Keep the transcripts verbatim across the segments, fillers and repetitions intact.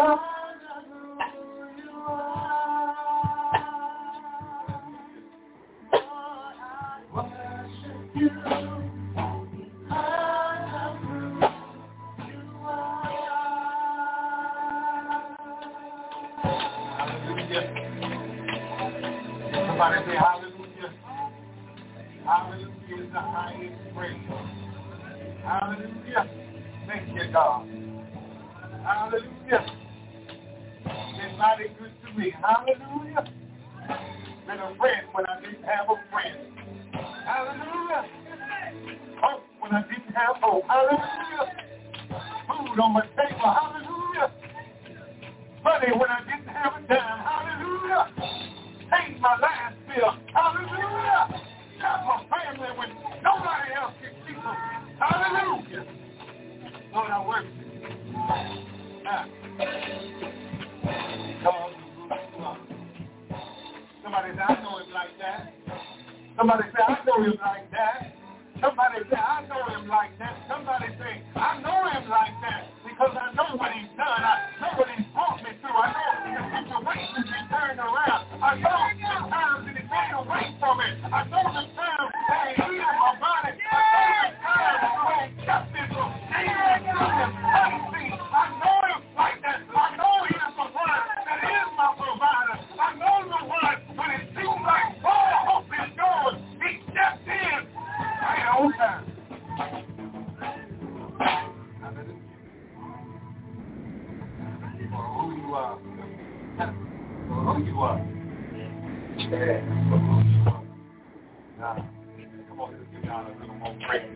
Somebody say hallelujah. Hallelujah is the highest praise. Hallelujah. Thank you, God. Hallelujah. Been mighty good to me. Hallelujah. Been a friend when I didn't have a friend. Hallelujah. Hope when I didn't have hope. Hallelujah. Food on my table. Hallelujah. Money when I didn't have a dime. Hallelujah. Paid my last bill. Hallelujah. Got my family when nobody else can keep them. Hallelujah. Lord, I worship you. Ah. Somebody say, I know him like that. Somebody say, I know him like that. Somebody say, I know him like that. Somebody say, I know him like that because I know what he's done. I know what he's brought me through. I know the situations he turned around. I know the times that he made away from it. I know the times that he healed my body. I know the times when he kept me from dangerous unseen. I know him like that. I know he is the one that is my provider. I know the one when it seems like all hope is gone. He stepped in right on time. For who you are. For who you are. Yeah, for who you are. Now, come on, let's give God a little more praise.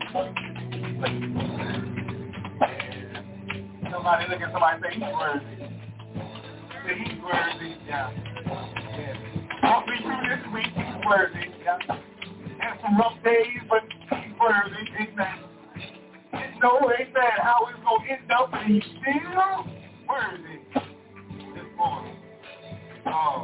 Somebody look at somebody and say, he's worthy. Say, he's worthy. Yeah. Yeah. Walk me through this week, he's worthy. Yeah. Had some rough days, but he's worthy. Amen. Didn't know, amen, how it's going to end up, but he's still worthy this morning. Oh.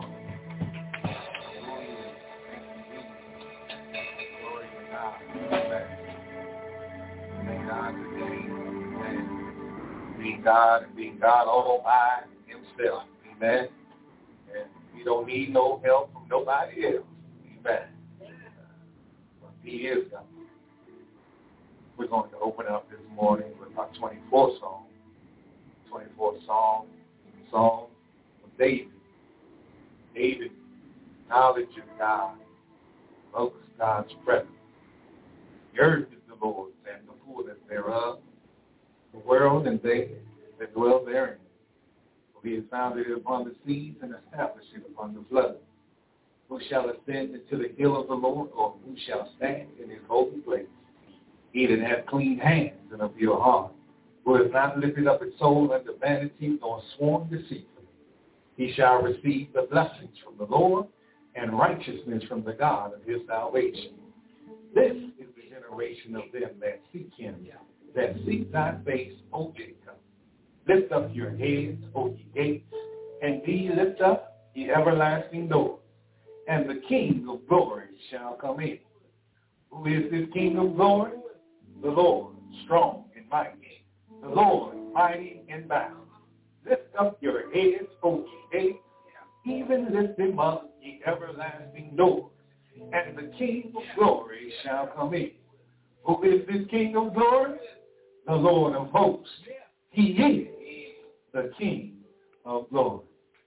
Glory to God. Amen. Thank God today. Amen. Being God and being God all by himself. Amen. And we don't need no help from nobody else. Amen. He is God. We're going to open up this morning with our twenty-fourth song. twenty-fourth song, song of David. David acknowledges God, invokes God's presence. The earth is the Lord's and the fullness thereof, the world and they that dwell therein. For he has founded it upon the seas and established it upon the flood. Who shall ascend into the hill of the Lord, or who shall stand in his holy place? He that hath clean hands and a pure heart, who has not lifted up his soul unto vanity, nor sworn deceitfully. He shall receive the blessings from the Lord, and righteousness from the God of his salvation. This is the generation of them that seek him, that seek thy face, O Jacob. Lift up your heads, O ye gates, and be lift up, ye everlasting doors, and the King of glory shall come in. Who is this King of glory? The Lord, strong and mighty, the Lord, mighty in battle. Lift up your heads, O ye gates, even lift them up, ye everlasting doors, and the King of glory shall come in. Who is this King of glory? The Lord of hosts. He is the King of glory.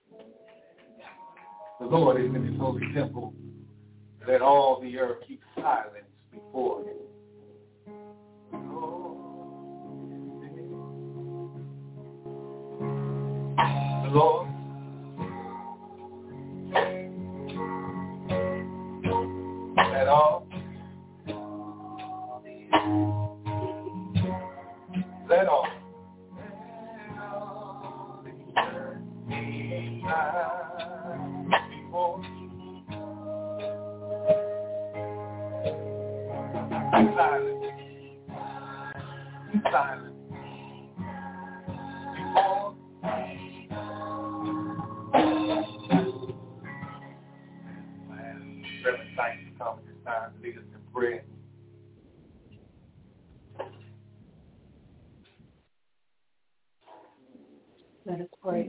The Lord is in his holy temple. Let all the earth keep silence before him. The Lord, let all, let all, be silent before him. Be silent. Be silent. Before Reverend Tyson come this time to lead us in prayer. Let us pray.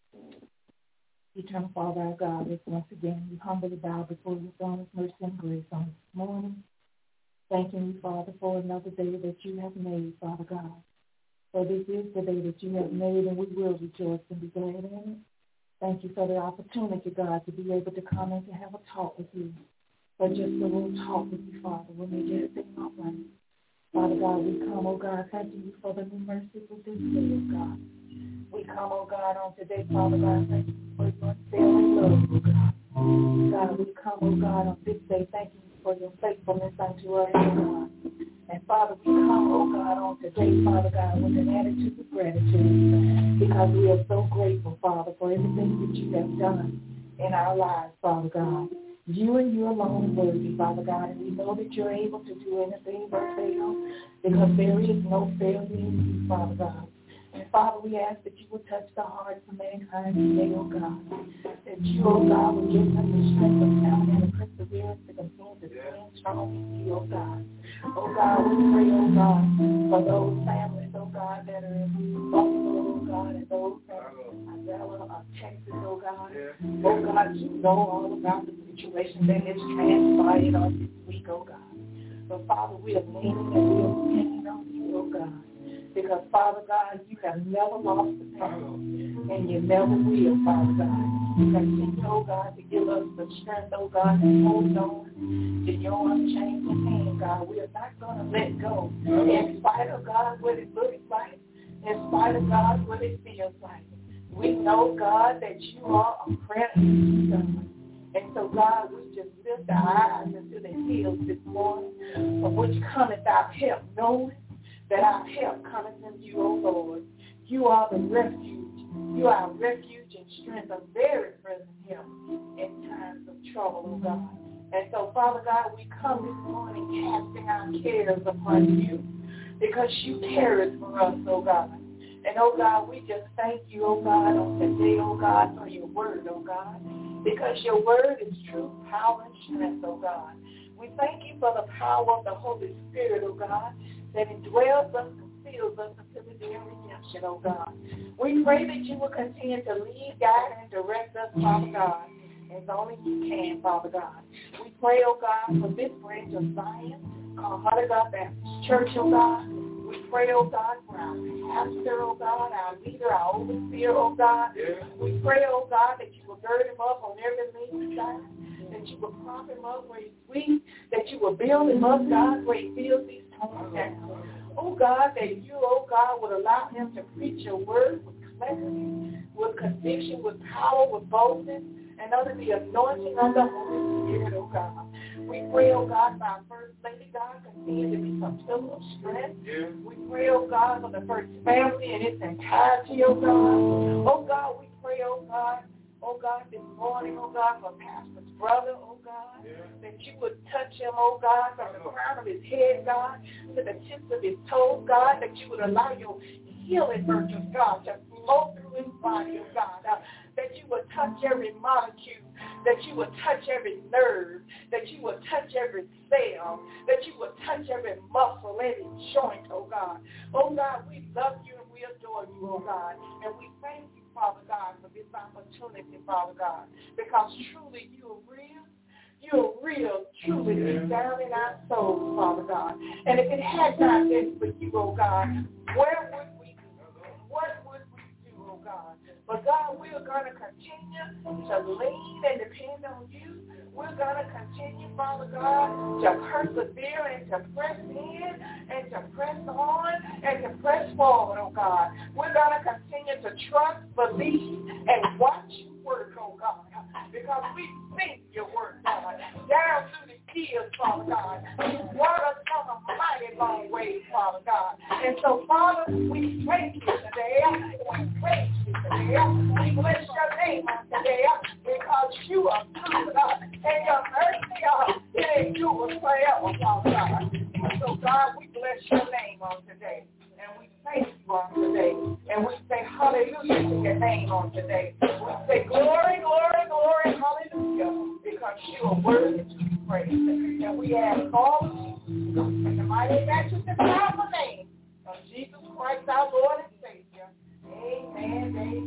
Eternal Father, our God, as once again we humbly bow before your throne of mercy and grace on this morning. Thanking you, Father, for another day that you have made, Father God. For this is the day that you have made, and we will rejoice and be glad in it. Thank you for the opportunity, God, to be able to come and to have a talk with you. For just a little talk with you, Father, will make everything all right. Father God, we come, oh God, thanking you for the new mercies of this day, oh God. We come, oh God, on today, Father God, thank you for your unfailing love, oh God. God, we come, oh God, on this day, thanking you for your faithfulness unto us, oh God. And Father, we come, oh God, on today, Father God, with an attitude of gratitude because we are so grateful, Father, for everything that you have done in our lives, Father God. You and you alone are worthy, Father God, and we know that you're able to do anything but fail because there is no failure in you, Father God. And Father, we ask that you will touch the hearts of mankind today, oh God. That you, oh God, will give them the strength of sound and the perseverance to continue to stand strong in you, oh God. Oh God, we pray, oh God, for those families, oh God, that are in Buffalo, oh God, and those that are in Isabella, Texas, oh God. Oh God, you know all about the situation that has transpired on this week, oh God. But Father, we are leaning and we are depending on you, oh God. Because, Father God, you have never lost the battle, and you never will, Father God. You continue, oh God, to give us the strength, oh God, to hold on to your unchanging hand, God. We are not going to let go. In spite of, God, what it looks like, in spite of, God, what it feels like. We know, God, that you are a prayer answering God. And so, God, we just lift our eyes into the hills this morning, from which cometh our help, knowing that our help cometh from you, O Lord. You are the refuge. You are our refuge and strength, a very present help in times of trouble, O God. And so, Father God, we come this morning casting our cares upon you because you care for us, O God. And, oh God, we just thank you, oh God, on today, oh God, for your word, oh God, because your word is true power and strength, oh God. We thank you for the power of the Holy Spirit, oh God, that indwells us and seals us until the day of redemption, oh God. We pray that you will continue to lead, guide, and direct us, Father God, as only you can, Father God. We pray, oh God, for this branch of Zion called Heart of God Baptist Church, oh God. We pray, oh God, for our pastor, oh God, our leader, our overseer, oh God. Yeah. We pray, oh God, that you will gird him up on every leaning side, that you will prop him up where he's weak, that you will build him up, God, where he feels he's torn down. Oh God, that you, oh God, would allow him to preach your word with clarity, with conviction, with power, with boldness, and under the anointing of the Holy Spirit, oh God. We pray, oh God, for our First Lady, God, continue to be some pillar of strength. Yeah. We pray, oh God, for the First Family and its entirety, oh God. Oh God, we pray, oh God, oh God, this morning, oh God, for Pastor's brother, oh God, yeah. that you would touch him, oh God, from the crown of his head, God, to the tips of his toes, God, that you would allow your healing virtues, God, to flow through his body, oh God, uh, that you would touch every molecule, that you would touch every nerve, that you would touch every cell, that you would touch every muscle, every joint, oh God. Oh God, we love you and we adore you, oh God, and we thank you, Father God, for this opportunity, Father God, because truly you are real. You're real, truly deep down in our souls, Father God. And if it had not been for you, oh God, where would we be? What would we do, oh God? But God, we're going to continue to lean and depend on you. We're going to continue, Father God, to persevere and to press in and to press on and to press forward, oh God. We're going to continue to trust, believe, and watch you work, oh God, because we think your word, God, down through the years, Father God. You brought us from a mighty long way, Father God. And so, Father, we thank you today. We praise you today. We bless your name today because you are good, God, and your mercy, God, it endures forever, Father God. And so, God, we bless your name on today. And we thank you on today. And we say hallelujah to your name on today. We say glory, glory, glory, hallelujah, because you are worthy to be praised. And we ask all of you in the mighty matchless and powerful name of Jesus Christ, our Lord and Savior. Amen, amen.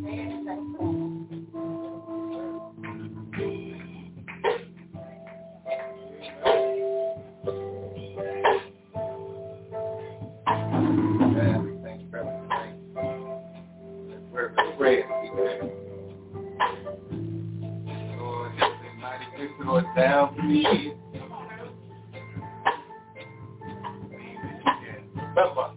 down to the years. Remember,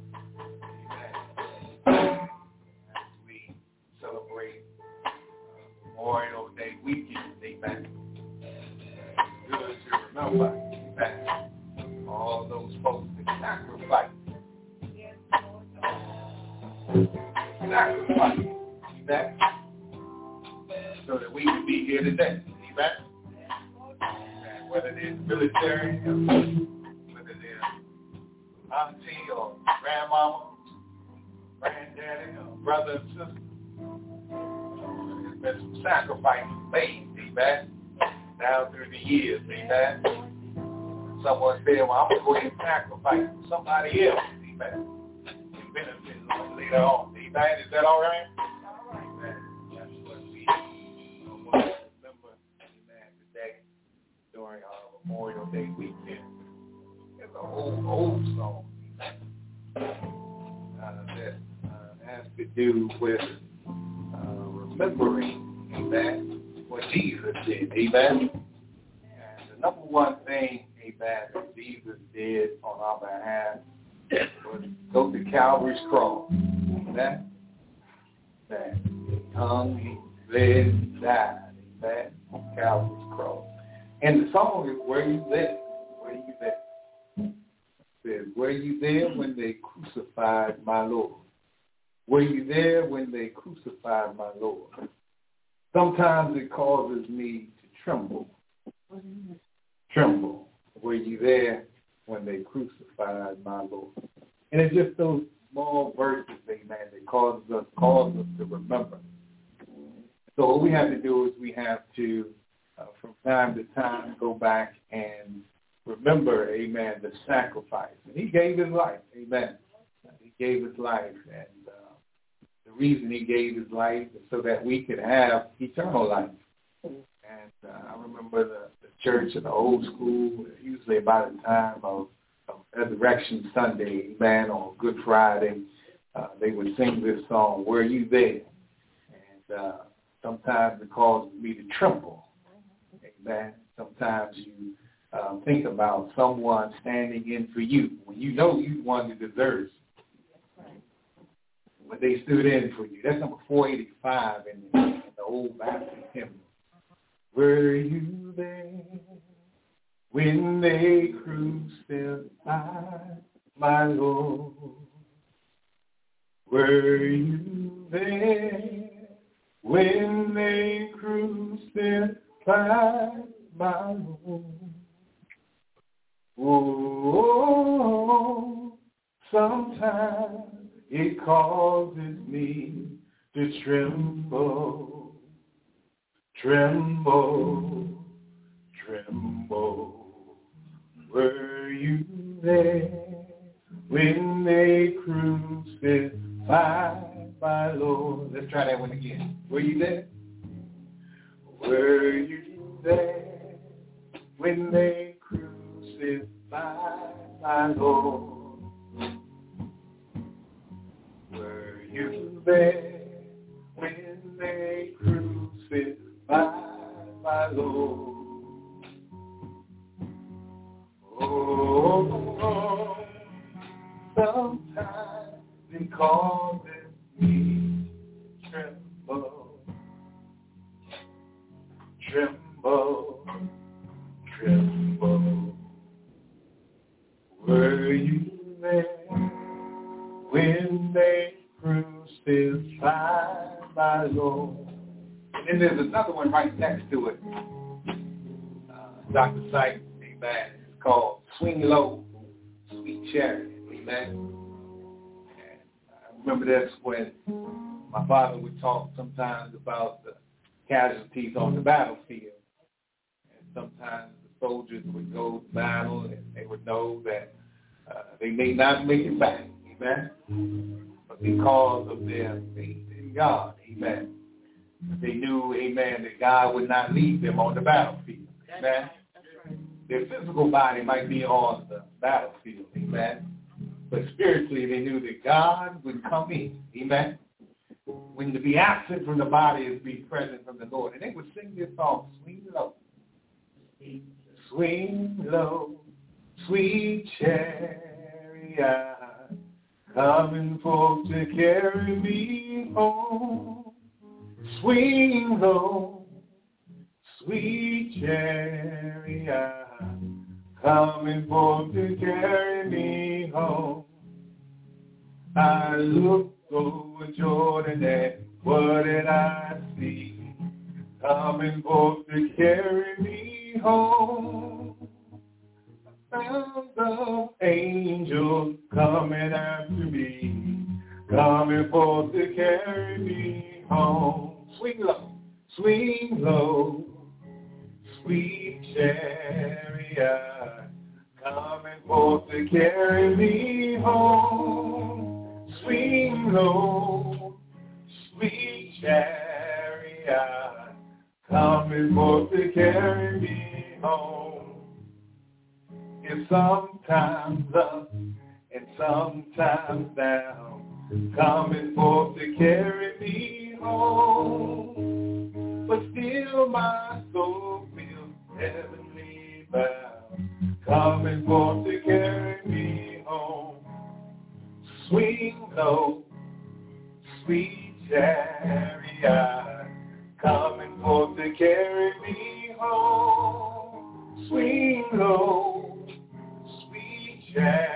amen, as we celebrate uh, Memorial Day weekend, amen, good to remember, amen, all those folks that sacrificed, sacrificed, amen, so that we can be here today, amen, and whether it's military, whether they're auntie or grandmama, granddaddy, or brother and sister. There's been some sacrifices made, amen, down through the years, amen. Someone said, well, I'm going to go ahead and sacrifice for somebody else, amen. You benefit later on, amen. Is that all right? All right. Amen. That's what we want to remember, amen, today during our Memorial Day weekend. It's an old, old song uh, that uh, has to do with uh, remembering, amen, what Jesus did, amen. And the number one thing, amen, that Jesus did on our behalf was go to Calvary's cross, amen. That he hung, he bled, he died, amen, on Calvary's cross. And the song is Where You There, Where You There. Says, were you there when they crucified my Lord? Were you there when they crucified my Lord? Sometimes it causes me to tremble. Tremble. Were you there when they crucified my Lord? And it's just those small verses, amen, that causes us, cause us to remember. So what we have to do is we have to, uh, from time to time, go back and remember, amen, the sacrifice. And he gave his life, amen. He gave his life. And uh, the reason he gave his life is so that we could have eternal life. And uh, I remember the, the church in the old school, usually about the time of, of Resurrection Sunday, amen, or Good Friday, uh, they would sing this song, Were You There? And uh, sometimes it causes me to tremble, amen. Sometimes you Um, think about someone standing in for you when you know you one that deserves it. But they stood in for you. That's number four eighty-five in the, in the old Baptist hymn. Were you there when they crucified my Lord? Were you there when they crucified my Lord? Oh, sometimes it causes me to tremble, tremble, tremble. Were you there when they crucified my Lord? Let's try that one again. Were you there? Were you there when they crucified my Lord? Were you there when they crucified my Lord? Oh, sometimes it causes me to tremble, tremble, tremble. Were you there when they crucified my Lord? And then there's another one right next to it. Uh, Doctor Sykes, amen. It's called Swing Low, Sweet Chariot, amen. And I remember this when my father would talk sometimes about the casualties on the battlefield. And sometimes soldiers would go to battle and they would know that uh, they may not make it back, amen, but because of their faith in God, amen, they knew, amen, that God would not leave them on the battlefield, amen. Their physical body might be on the battlefield, amen, but spiritually they knew that God would come in, amen. When to be absent from the body is be present from the Lord. And they would sing this song, Swing Low, Swing low, sweet chariot, coming forth to carry me home. Swing low, sweet chariot, coming forth to carry me home. I looked over Jordan and what did I see? Coming forth to carry me home. I found the angel coming after me, coming forth to carry me home. Swing low, swing low, sweet chariot, coming forth to carry me home. Swing low, sweet chariot, coming forth to carry me home. It's sometimes up and sometimes down, coming forth to carry me home. But still my soul feels heavenly bound, coming forth to carry me home. Swing low, sweet chariot, coming forth to carry me home. Swing low, sweet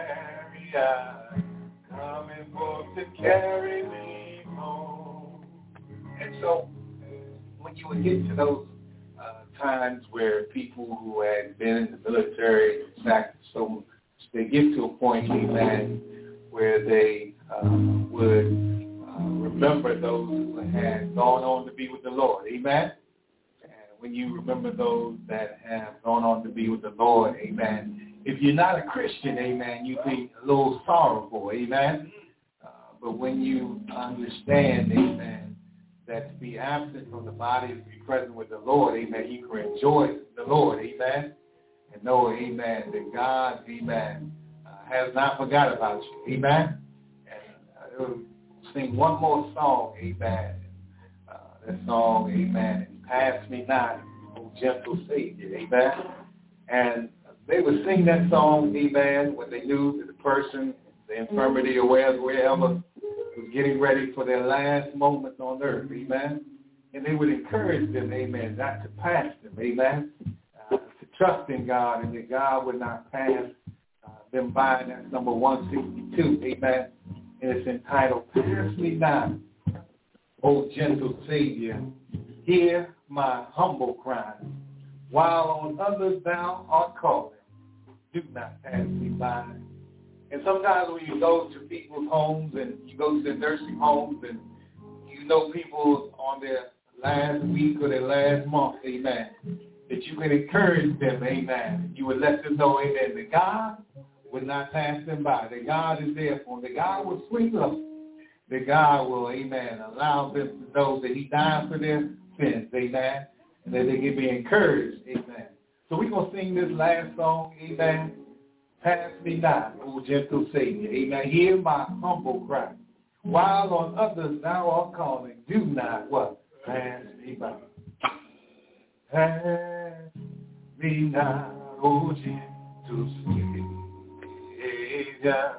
chariot, coming forth to carry me home. And so, when you would get to those uh, times where people who had been in the military, so they get to a point, amen, where they uh, would uh, remember those who had gone on to be with the Lord, amen. And when you remember those that have gone on to be with the Lord, amen, if you're not a Christian, amen, you be a little sorrowful, amen. Uh, but when you understand, amen, that to be absent from the body is to be present with the Lord, amen, you can rejoice the Lord, amen, and know, amen, that God, amen, uh, has not forgot about you, amen. And uh, we'll sing one more song, amen. Uh, that song, amen, Pass Me Not, O Gentle Savior, amen. And they would sing that song, amen, when they knew that the person, the infirmity or wherever, wherever was getting ready for their last moments on earth, amen. And they would encourage them, amen, not to pass them, amen, uh, to trust in God and that God would not pass uh, them by. And that's number one sixty-two, amen. And it's entitled, Pass Me Not, O Gentle Savior, hear my humble cry, while on others thou art calling, do not pass me by. And sometimes when you go to people's homes and you go to their nursing homes and you know people on their last week or their last month, amen, that you can encourage them, amen. You would let them know, amen, that God would not pass them by, that God is there for them, that God will swing up, that God will, amen, allow them to know that he died for their sins, amen, and that they can be encouraged, amen. So we're going to sing this last song, amen. Pass me not, O gentle Savior, amen. Hear my humble cry. While on others thou art calling, do not what? Pass me by. Pass me not, O gentle Savior.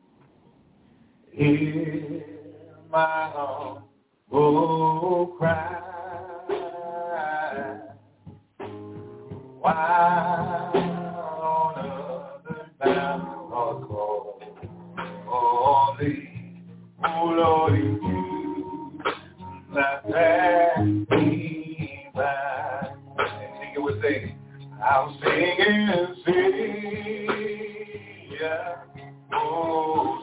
Hear my humble cry. While on others thou art calling, oh Lord, you not pass me by. And sing it with singing. I'll sing and sing, yeah, oh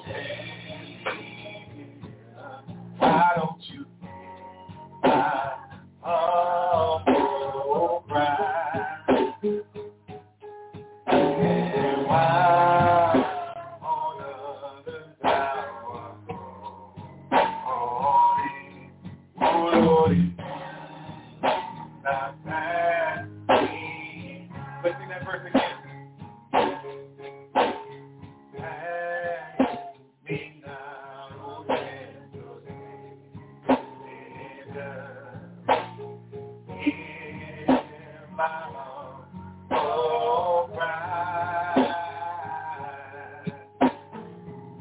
Savior, why don't you my humble cry? And while on others thou art calling,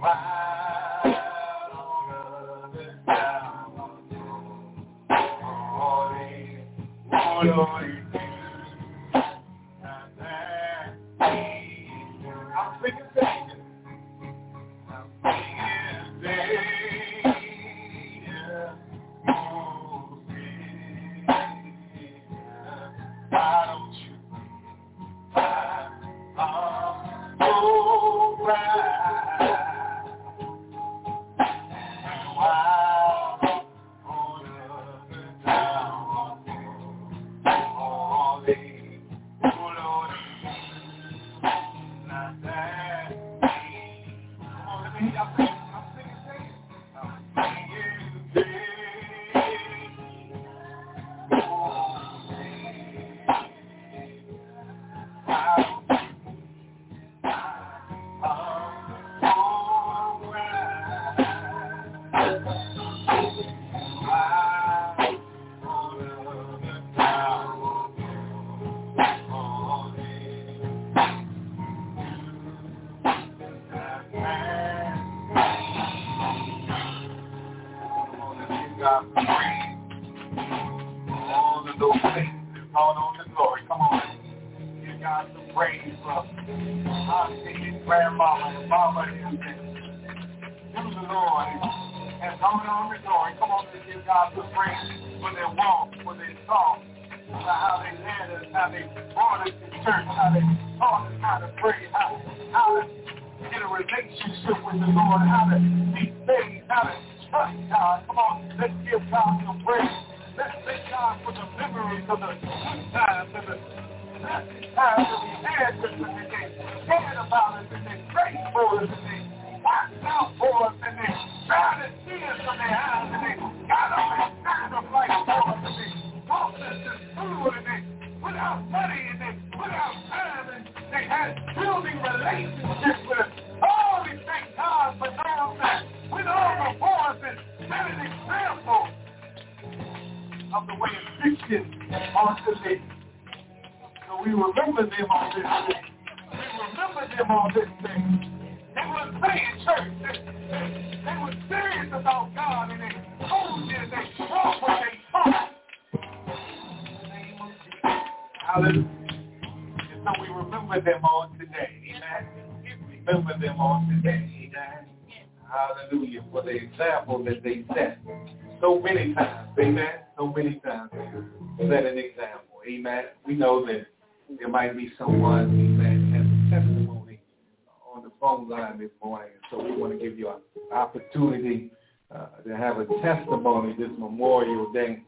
Testimony this Memorial Day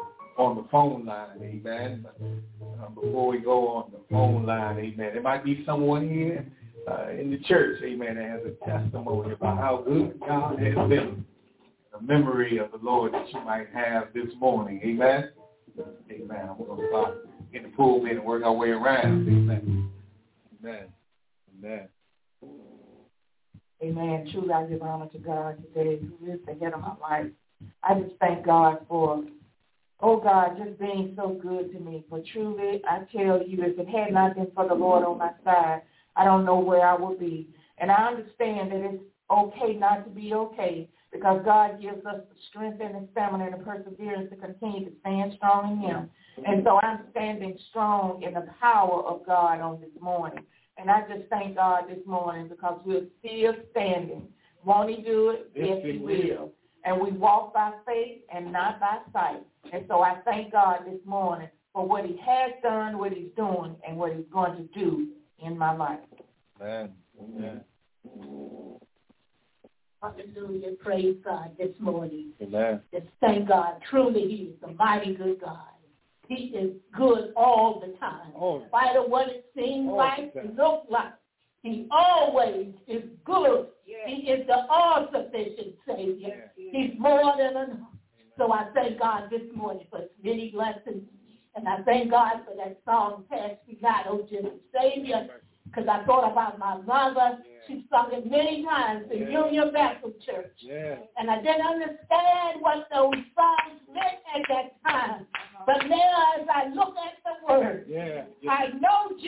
on the phone line, amen. Uh, before we go on the phone line, amen, there might be someone here uh, in the church, amen, that has a testimony about how good God has been, the memory of the Lord that you might have this morning, amen. Amen. We're going to start in the pulpit and work our way around, amen. Amen. Amen. Amen. Truly, I give honor to God today, who is the head of my life. I just thank God for, oh God, just being so good to me. For truly, I tell you, if it had not been for the Lord on my side, I don't know where I would be. And I understand that it's okay not to be okay, because God gives us the strength and the stamina and the perseverance to continue to stand strong in Him. And so I'm standing strong in the power of God on this morning. And I just thank God this morning because we're still standing. Won't He do it? Yes, He will. And we walk by faith and not by sight. And so I thank God this morning for what He has done, what He's doing, and what He's going to do in my life. Amen. Amen. Hallelujah. Praise God this morning. Amen. Just thank God. Truly, He is a mighty good God. He is good all the time. Oh. In spite of what it seems Oh, like, okay. it looks like, He always is good. Yeah. He is the all-sufficient Savior. Yeah. He's more than enough. So I thank God this morning for His many blessings. And I thank God for that song, Pass Me Not, Oh Gentle Savior, because I thought about my mother. Yeah. She sung it many times in Yeah. Union Baptist Church. Yeah. And I didn't understand what those songs meant at that time. But now as I look at the word, Yeah. I know Jesus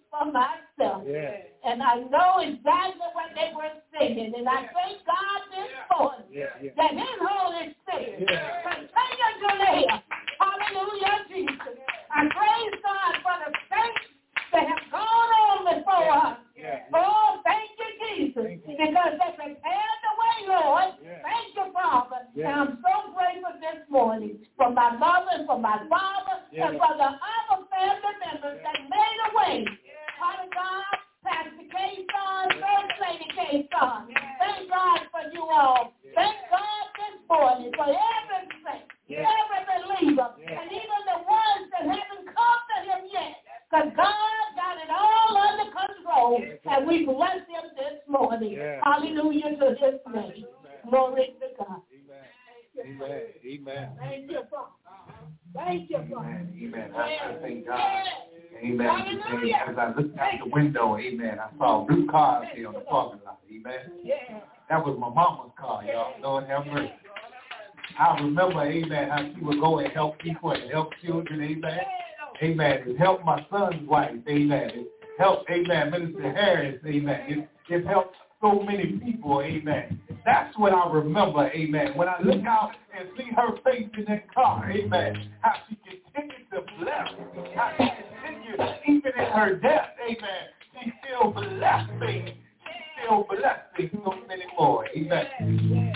for myself. Yeah. And I know exactly what they were singing. And I thank God this morning Yeah, yeah. that his Holy Spirit Yeah. continue to live. Hallelujah, Jesus. I praise God for the saints that have gone on before us. Yeah. Oh, thank you, Jesus, Thank you. because they prepared the way, Lord. Yeah. Thank you, Father. Yeah. And I'm so grateful this morning for my mother and for my father Yeah. and for the other family members that made a way. Father God, Pastor K-Son, First Lady K-Son. Thank God for you all. Thank God this morning for every saint, Yeah. every believer, Yeah. and even the ones that haven't come to him yet. Because God got it all under control, and we bless him this morning. Yeah. Hallelujah to his name. Glory to God. Amen. Amen. Thank you, Father. Thank you, Father. Amen. Amen. I, I thank God. Yeah. Amen. Hallelujah. As I looked out the window, amen, I saw blue cars here on the parking lot. Amen. Yeah. That was my mama's car, y'all. Lord have mercy. I remember, amen, how she would go and help people and help children, amen. Amen. It helped my son's wife, amen. It helped, amen, Minister Harris, amen. It, it helped so many people, amen. That's what I remember, amen. When I look out and see her face in that car, amen, how she continued to bless, how she continued, even in her death, amen, she still blessed me. She still blessed me so many more, amen.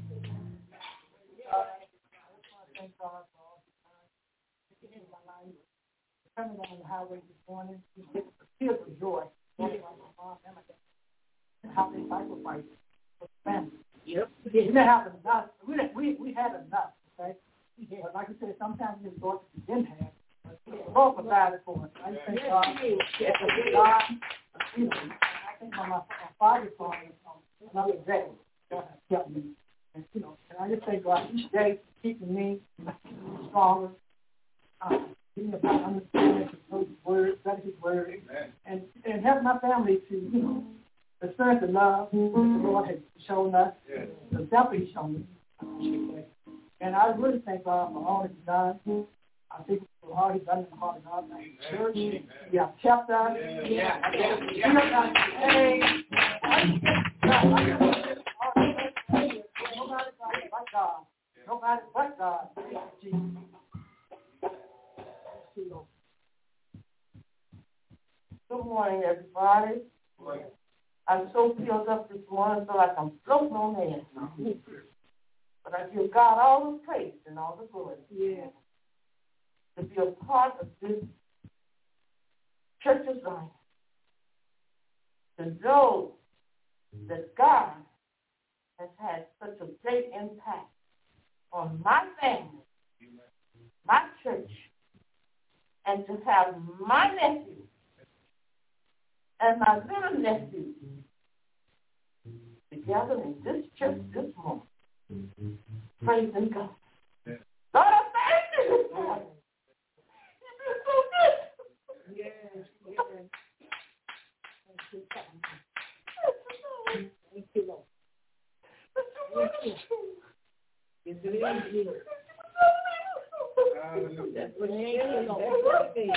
Coming on the highway this morning, it's filled with joy. And how they sacrifice for the family. Yep. We didn't have enough. We didn't, we we had enough, okay? Yeah. But like I said, sometimes we thought we didn't have. But the Lord provided for us. I thank God. Yes. God, you know, I think when my, my father saw me on another day, God has kept me. And you know, and I just thank God each day for keeping me stronger. Uh, Being about understanding His word, study His word, Amen. and and help my family to, you know, experience the love the Lord has shown us, Yeah. the example He's shown us. And I really thank God for all He's done. I think for all He's done in the heart of God, like the church, He has kept us. Yeah. He kept us saved. Nobody but God. Nobody but God. Jesus. Good morning, everybody. I'm so filled up this morning, so like I'm floating on air. But I give God all the praise and all the glory. Yeah. To be a part of this Church of Zion. To know that God has had such a great impact on my family, my church, and to have my nephew and my little nephew together in this church this morning. Praising God. Lord, I thank you this morning. You've been so good. Yes, yes. Thank you, Father. Thank you, Lord. Thank you. Yes, it is you. That's what it is, Lord. That's what it is.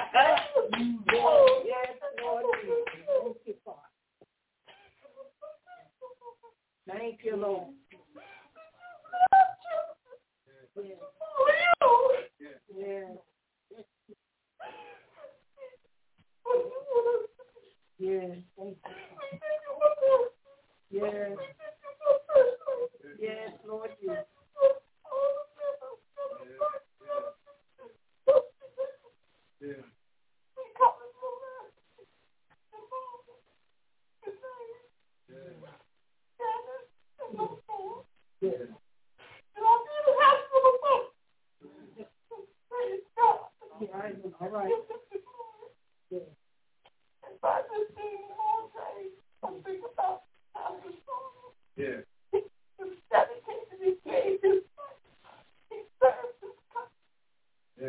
Yes, Lord. Thank you, Father. Thank you, Lord. Yes. Yes. Yes. Thank you. Yes. Yes, Lord. Yes. Yeah. All right. Yeah. Yeah. Yeah.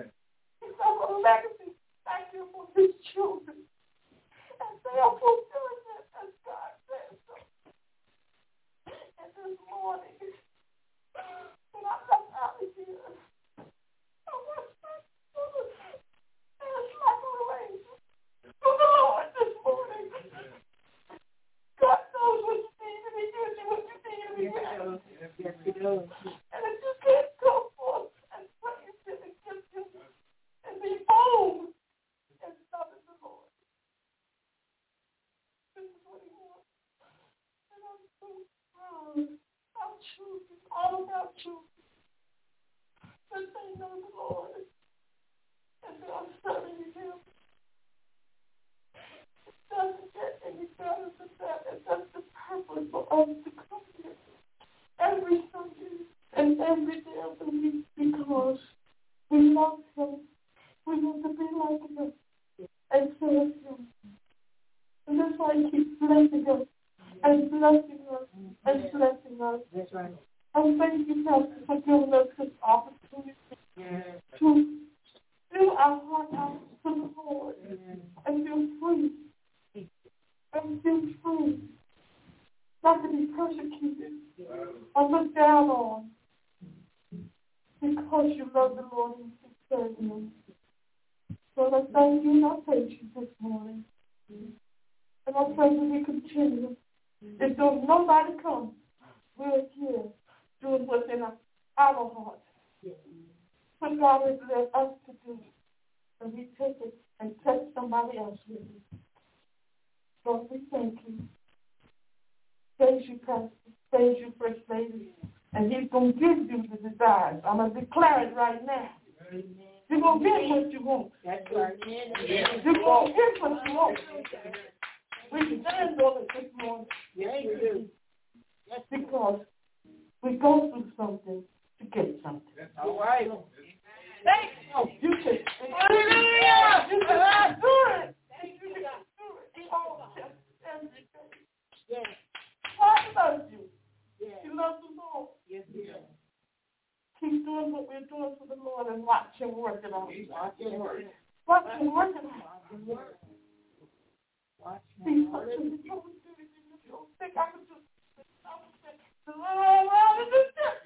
Thank you for his children. And they are fulfilling it as God says so. And this morning, when I left out of here, I was like, every man. Yes, he does. And if you can't go forth and praise him and give him and be bold and stop at the Lord. This is what he wants. And I'm so proud. I'm choosing. It's all about choosing. But they know the Lord. And they are serving him. It doesn't get any better than that. And that's the purpose for us to come here every Sunday and every day of the week because we love him. We want to be like him and serve him. And that's why he keeps blessing us and blessing us and blessing us. That's right. And thank you, Pastor, for giving us this opportunity Yes. to fill our heart out to the Lord Yes. and feel free. And feel free. Not to be persecuted or looked down on because you love the Lord and you serve him. So I thank you and I praise you this morning. And I pray that we continue. If don't nobody comes, we're here doing what's in our, our heart. What God has led us to do. And we take it and touch somebody else with it. Lord, we thank you. Praise you, Pastor. Praise you, First Lady. And he's going to give you the desires. I'm going to declare it right now. Amen. You're going to get what you want. That's right. You're going to get what you want. We stand on it this morning. Yeah, you do. That's because we go through something to get something. All right. Thank you. You can. Hallelujah. You can do it. You can do it. Oh, every day. Yes. God loves you. Yes. He loves the Lord. Yes, he does. Keep doing what we're doing for the Lord and watch him work it out. Watch him work. Watch him work it out. Watch him work. Watch He's him such work. a you think I could just I would say, oh, well, this is it.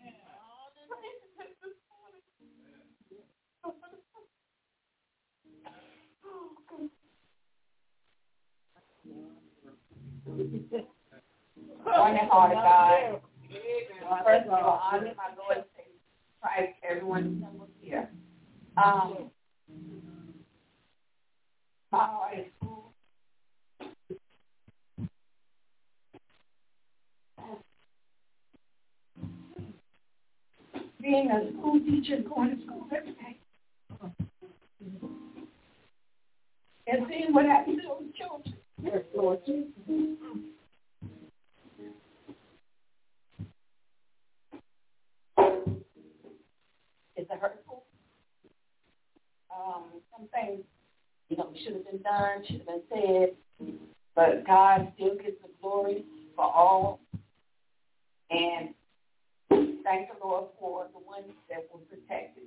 Morning, heart of God. First of all, honor my Lord and Savior Christ, everyone assembled here. Um, my heart is full. Being a school teacher, going to school every day, and seeing what happens to those children. Yes, Lord. It's a hurtful. Um, some things, you know, should have been done, should have been said, but God still gets the glory for all. And thank the Lord for the ones that were protected.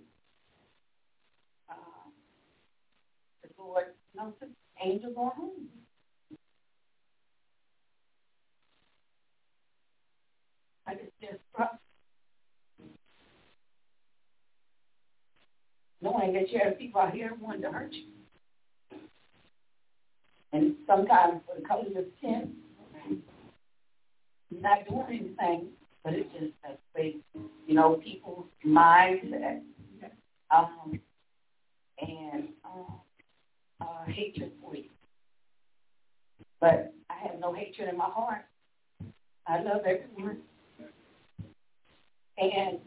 Um, the Lord, you know, sent angels on home. I just just trust. Knowing that you have people out here wanting to hurt you. And sometimes for the color of skin, you're not doing anything, but it's just that way, you know, people's mindset um, and um, uh, hatred for you. But I have no hatred in my heart. I love everyone. And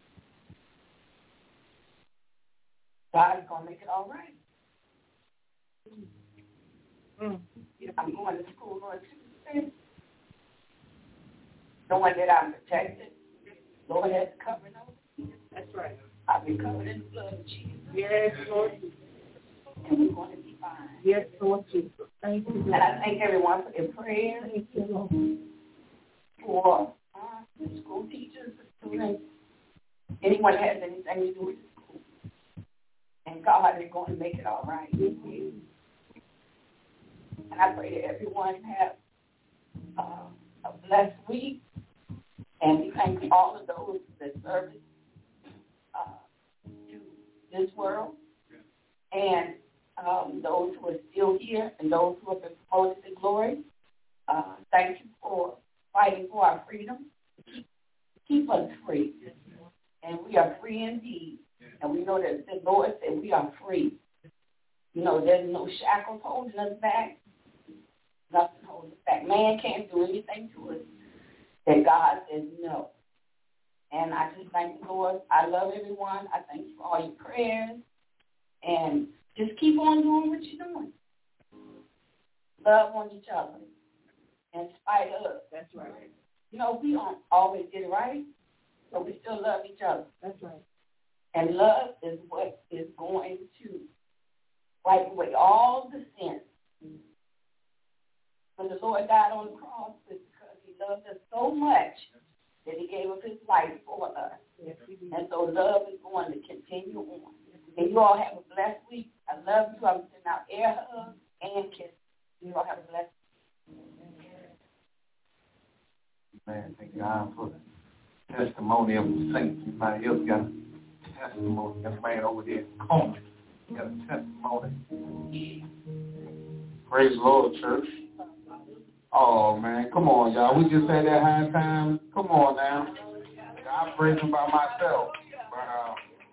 God is going to make it all right. Mm. I'm going to school on Tuesday. Knowing that I'm protected. Lord has covered over me. That's right. I've been covered in the blood of Jesus. Yes, Lord. And we're going to be fine. Yes, Lord Jesus. Thank you, And Lord. I thank everyone for their prayers, Thank you, Lord. for uh, the school teachers, the students, anyone that has anything to do with the school. And God is going to make it all right. And I pray that everyone have uh, a blessed week. And we thank all of those that service uh, to this world. And um, those who are still here and those who have been promoted to glory. Uh, thank you for fighting for our freedom keep us free. And we are free indeed. And we know that the Lord said we are free. You know, there's no shackles holding us back. Nothing holding us back. Man can't do anything to us that God says no. And I just thank the Lord. I love everyone. I thank you for all your prayers. And just keep on doing what you're doing. Love on each other in spite of. That's right. You know, we don't always get it right, but we still love each other. That's right. And love is what is going to wipe away all the sin. When the Lord died on the cross, it's because he loved us so much that he gave up his life for us. Yes, and so love is going to continue on. And you all have a blessed week. I love you. I'm sending out air hugs and kisses. You all have a blessed week. Man, thank God for the testimony of the saints. Somebody else got a testimony. That man over there in the corner got a testimony. Praise the Lord, church. Oh, man, come on, y'all. We just had that high time. Come on now. I'm praising by myself. But uh,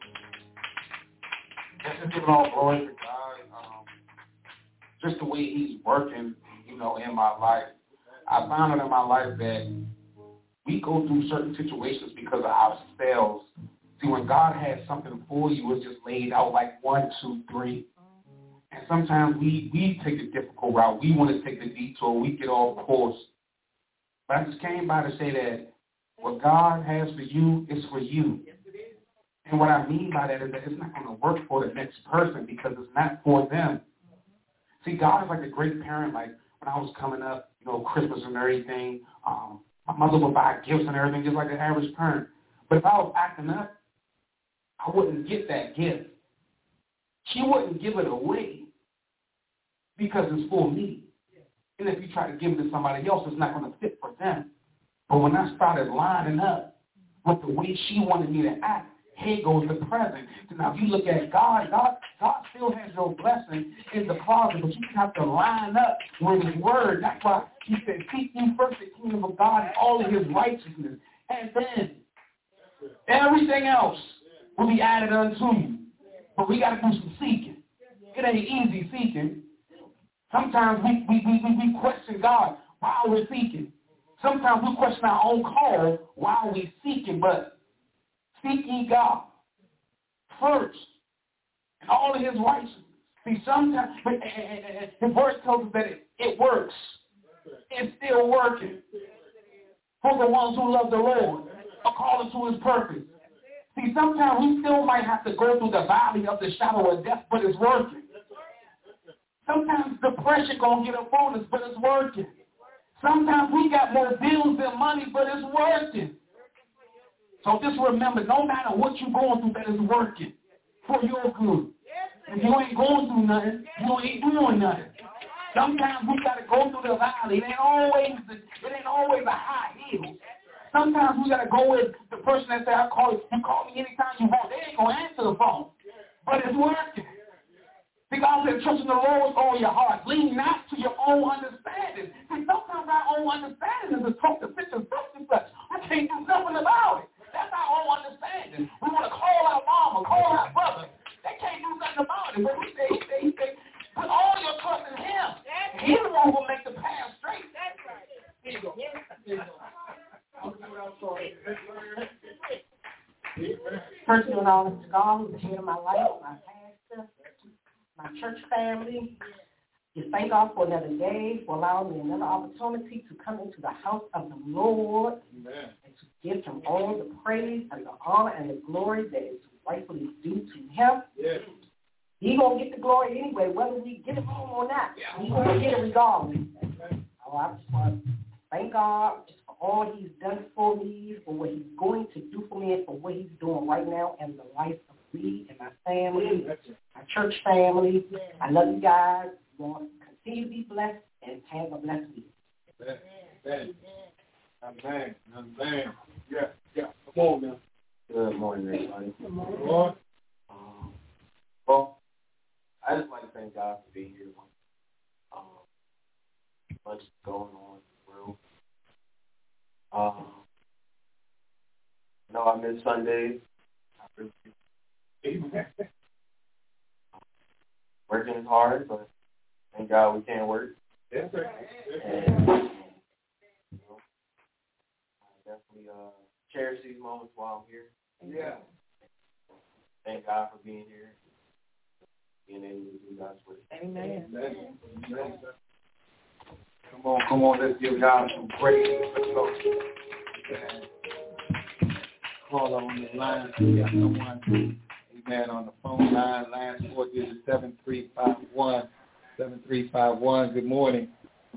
just giving all glory to God. Um, just the way he's working, you know, in my life. I found out in my life that we go through certain situations because of ourselves. See, when God has something for you, it's just laid out like one, two, three. And sometimes we, we take the difficult route. We want to take the detour. We get off course. But I just came by to say that what God has for you is for you. And what I mean by that is that it's not going to work for the next person because it's not for them. See, God is like a great parent. Like when I was coming up, you know, Christmas and everything, um, my mother would buy gifts and everything just like an average parent. But if I was acting up, I wouldn't get that gift. She wouldn't give it away because it's for me. And if you try to give it to somebody else, it's not going to fit for them. But when I started lining up with the way she wanted me to act, here goes the present. So now if you look at God, God, God still has your blessing in the closet, but you have to line up with his word. That's why he said, seek ye first the kingdom of God and all of his righteousness. And then everything else will be added unto you. But we got to do some seeking. It ain't easy seeking. Sometimes we, we, we, we question God while we're seeking. Sometimes we question our own call while we're seeking, but seek ye God first and all of his righteousness. See, sometimes, but the verse tells us that it, it works. It's still working for the ones who love the Lord, according to his purpose. See, sometimes we still might have to go through the valley of the shadow of death, but it's working. Sometimes depression gonna get up on us, but it's working. Sometimes we got more bills than money, but it's working. So just remember, no matter what you're going through, that is working for your good. If you ain't going through nothing, you ain't doing nothing. Sometimes we got to go through the valley. It ain't always the, it ain't always a high hill. Sometimes we got to go with the person that say, I call you, you call me anytime you want. They ain't going to answer the phone, but it's working. See, God said, trust in the Lord with all your heart. Lean not to your own understanding. See, sometimes our own understanding is a talk to fish and such and such. I can't do nothing about it. That's our own understanding. We want to call our mama, call our brother. They can't do nothing about it. But we say, he say, he say, put all your trust in him. He's the one who will make the path straight. That's right. Here you go. Here you go. First doing all this to God, who's the head of my life, my pastor, my church family. Just thank God for another day, for allowing me another opportunity to come into the house of the Lord. Amen. And to give him all the praise and the honor and the glory that is rightfully due to him. Yes. He's going to get the glory anyway, whether we get it home or not. Yeah. He's going to get it regardless. Oh, I just want to thank God just for all he's done for me, for what he's going to do for me, and for what he's doing right now in the life of me and my family, my church family. I love you guys. Want to continue to be blessed and have a blessed week. Amen. Amen. Amen. Yeah, yeah. Come on now. Good morning, everybody. Good morning. Lord. Um, well, I just like to thank God for being here. Um, much going on in the world. Um, know I miss Sundays. Working hard, but thank God we can't work. Yes, sir. And, you know, I definitely uh, cherish these moments while I'm here. Yeah. Thank God for being here, being able to do God's work. Amen. Amen. Amen. Come on, come on, let's give God some praise. Let's go. Amen. Call on the line. We got someone, amen, on the phone line. Line four digit seven three five one. seven three five one. Good morning.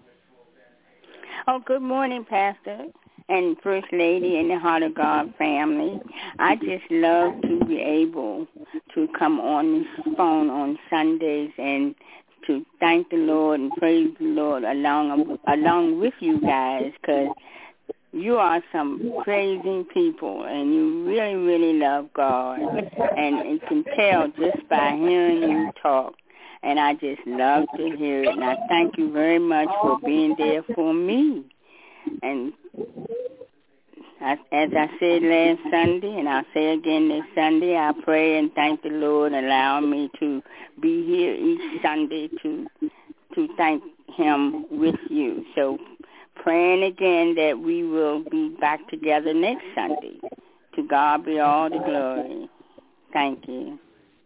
Oh, good morning, Pastor and First Lady and the Heart of God family. I just love to be able to come on this phone on Sundays and to thank the Lord and praise the Lord along along with you guys, because you are some praising people and you really, really love God. And you can tell just by hearing you talk. And I just love to hear it. And I thank you very much for being there for me. And as, as I said last Sunday, and I'll say again this Sunday, I pray and thank the Lord allowing me to be here each Sunday to to thank him with you. So praying again that we will be back together next Sunday. To God be all the glory. Thank you.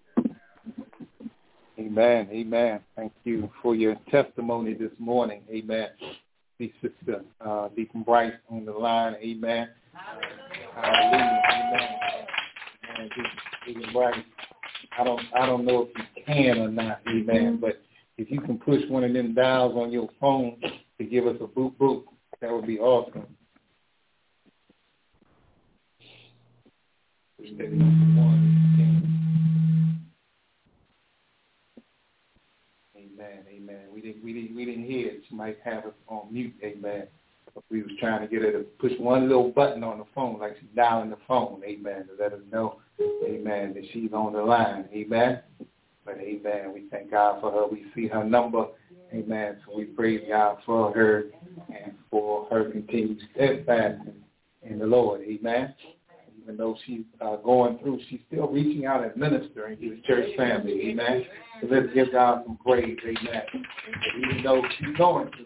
Amen. Amen. Thank you for your testimony this morning. Amen. The sister, uh, Deacon Bryce on the line. Amen. Hallelujah. Amen. Amen. Deacon Bryce. I don't, I don't know if you can or not. Amen. But if you can push one of them dials on your phone to give us a boop boop, that would be awesome. Push that number one. Amen, amen. We didn't, we didn't, we didn't hear it. She might have us on mute. Amen. But we was trying to get her to push one little button on the phone, like she's dialing the phone. Amen. To let us know, amen, that she's on the line. Amen. But amen. We thank God for her. We see her number. Amen. So we praise God for her and for her continued steadfast in the Lord. Amen. Even though she's uh, going through, she's still reaching out and ministering to the church family. Amen. So let's give God some praise. Amen. Even though she's going through,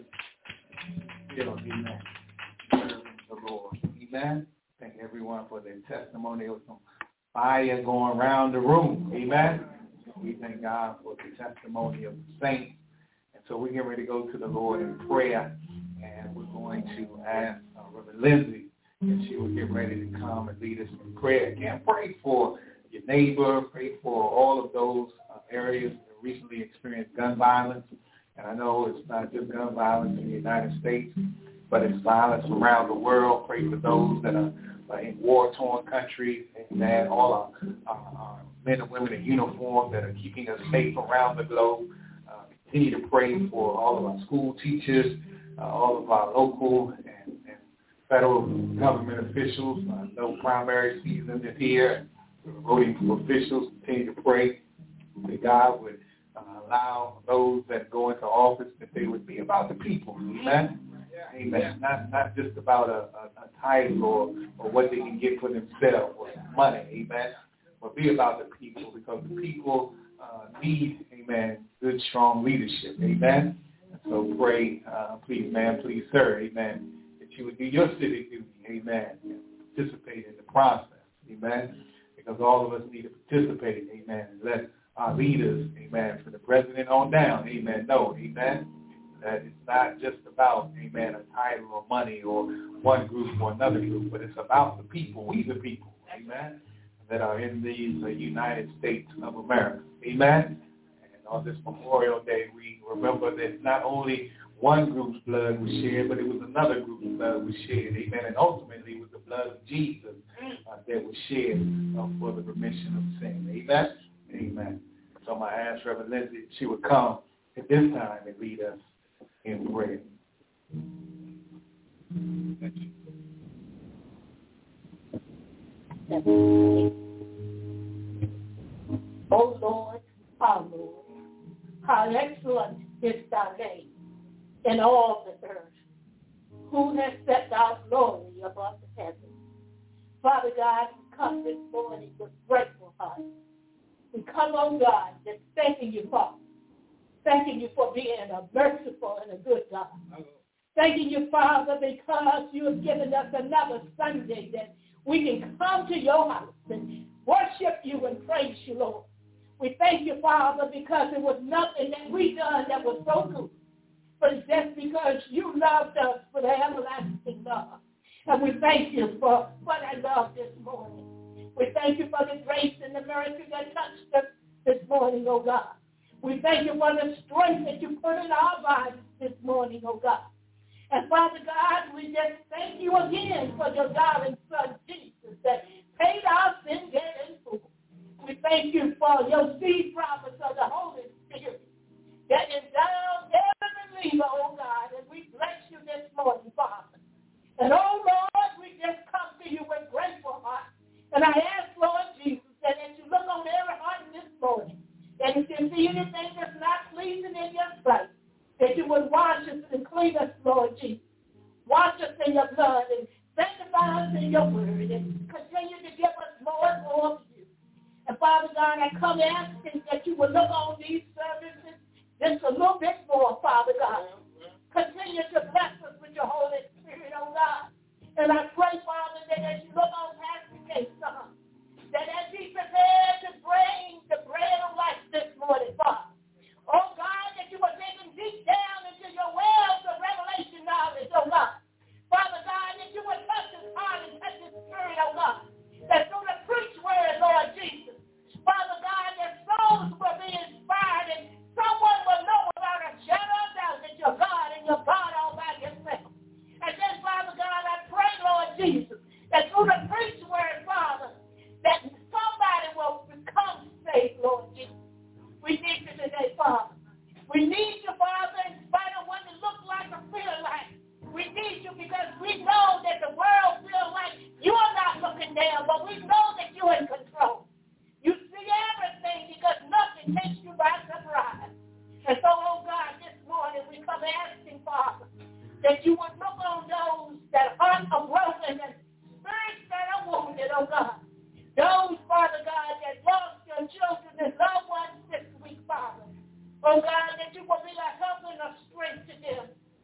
still, amen, serving the Lord. Amen. Thank everyone for their testimony. There was some fire going around the room. Amen. We thank God for the testimony of the saints. And so we're getting ready to go to the Lord in prayer. And we're going to ask uh, Reverend Lindsay and she will get ready to come and lead us in prayer. Again, pray for your neighbor. Pray for all of those uh, areas that recently experienced gun violence. And I know it's not just gun violence in the United States, but it's violence around the world. Pray for those that are uh, in war-torn countries. Amen. All our, our, our men and women in uniform that are keeping us safe around the globe. Uh, continue to pray for all of our school teachers, uh, all of our local and federal government officials. Uh, no primary season is here. We're voting for officials. Continue to pray that God would uh, allow those that go into office that they would be about the people. Amen? Amen. Not not just about a, a, a title or, or what they can get for themselves or money. Amen. But be about the people, because the people uh, need, amen, good, strong leadership. Amen. And so pray, uh, please, man, please, sir. Amen. You would do your civic duty, amen, and participate in the process, amen, because all of us need to participate, amen, and let our leaders, amen, from the president on down, amen, know, amen, that it's not just about, amen, a title or money or one group or another group, but it's about the people, we the people, amen, that are in these uh, United States of America, amen. And on this Memorial Day, we remember that not only one group's blood was shed, but it was another group's blood was shed. Amen. And ultimately it was the blood of Jesus uh, that was shed uh, for the remission of sin. Amen. Amen. So I'm going to ask Reverend Lindsay if she would come at this time and lead us in prayer. Thank you. O Lord, our Lord, how excellent is thy name in all the earth, who has set our glory above the heavens. Father God, we come this morning with grateful hearts. We come, oh God, just thanking you, Father. Thanking you for being a merciful and a good God. Thanking you, Father, because you have given us another Sunday that we can come to your house and worship you and praise you, Lord. We thank you, Father, because it was nothing that we done that was so good. But it's just because you loved us with an everlasting love. And we thank you for, for that love this morning. We thank you for the grace and the mercy that touched us this morning, oh God. We thank you for the strength that you put in our bodies this morning, oh God. And Father God, we just thank you again for your darling son, Jesus, that paid our sin debt in full. We thank you for your seed promise of the Holy Spirit that endows every believer, oh God, and we bless you this morning, Father. And oh Lord, we just come to you with grateful hearts. And I ask, Lord Jesus, that as you look on every heart this morning, that if you see anything that's not pleasing in your sight, that you would wash us and clean us, Lord Jesus. Wash us in your blood and sanctify us in your word and continue to give us more and more of you. And Father God, I come asking that you would look on these services just a little bit more, Father God. Continue to bless us with your Holy Spirit, oh God. And I pray, Father, that as you look on Pastor K-Son, that as he prepared to bring the bread of life this morning, Father, oh God, that you would take him deep down into your wells of revelation knowledge, oh God. Father God, that you would touch his heart and touch his spirit, oh God. That through the preach word, Lord Jesus, Father God, that souls will be inspired and someone will know without a shadow of doubt that you're God and you're God all by yourself. And then, Father God, I pray, Lord Jesus, that through the preach word, Father, that somebody will become saved, Lord Jesus. We need you today, Father. We need you, Father, in spite of what it looks like or feel like. We need you because we know that the world feels like you're not looking down, but we know that you're in control. You see everything because nothing takes you by surprise. And so, oh God, this morning we come asking, Father, that you would look on those that hearts are broken and spirits that are wounded, oh God. Those, Father God, that lost their children and loved ones this week, Father. Oh God, that you will be a help and a strength to them.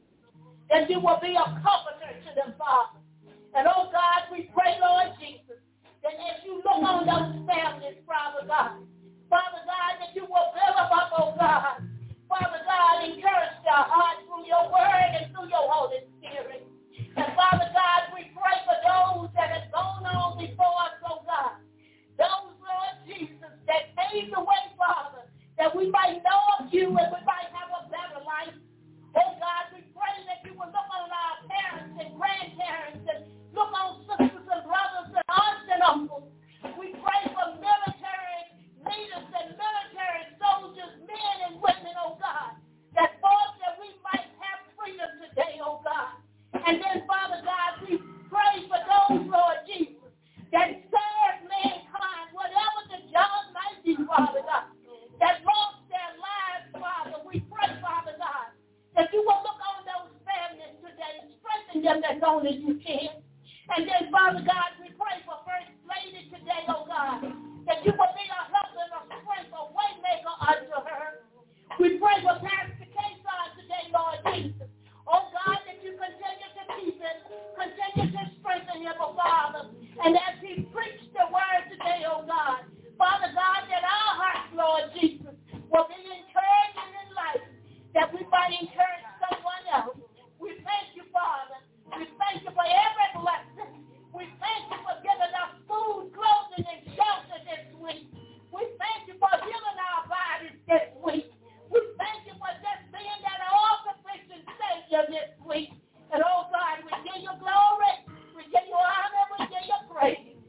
That you will be a comforter to them, Father. And oh God, we pray, Lord Jesus, that as you look on those families, Father God, Father God, that you will build them up, oh God. Father God, encourage their hearts through your word and through your Holy Spirit. And Father God, we pray for those that have gone on before us, oh God. Those, Lord Jesus, that paved the way, Father, that we might know of you and we might have a better life. Oh God, we pray that you will look on our parents and grandparents and look on sisters and brothers and aunts and uncles. We pray for military leaders and military soldiers, men and women, oh God, that thought that we might have freedom today, oh God. And then, Father God, we pray for those, Lord Jesus, that serve mankind, whatever the job might be, Father God, that lost their lives, Father. We pray, Father God, that you will look on those families today and strengthen them as only you can. And then, Father God, we pray for First Lady today, oh God, that you will be a help and a strength, a way maker unto her. We pray for Pastor K-Son today, Lord Jesus. Oh God, that you continue to keep him, continue to strengthen him, oh Father. And as he preached the word today, oh God, Father God, that our hearts, Lord Jesus, will be encouraged and enlightened, that we might encourage someone else. We thank you, Father. We thank you for every blessing. We thank you for giving us food, clothing, and shelter this week. We thank you for healing our bodies this week. We thank you for just being that all-sufficient Savior this week. And, oh, God, we give you glory, we give you honor, we give you praise.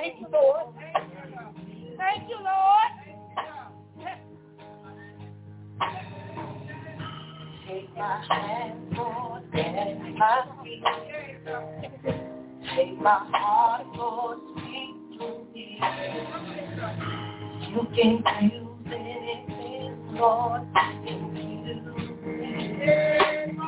Thank you, Lord. Thank you, Lord. Take my hand, Lord, and my feet. Take my heart, Lord, speak to me. You can use anything, Lord, you can use me.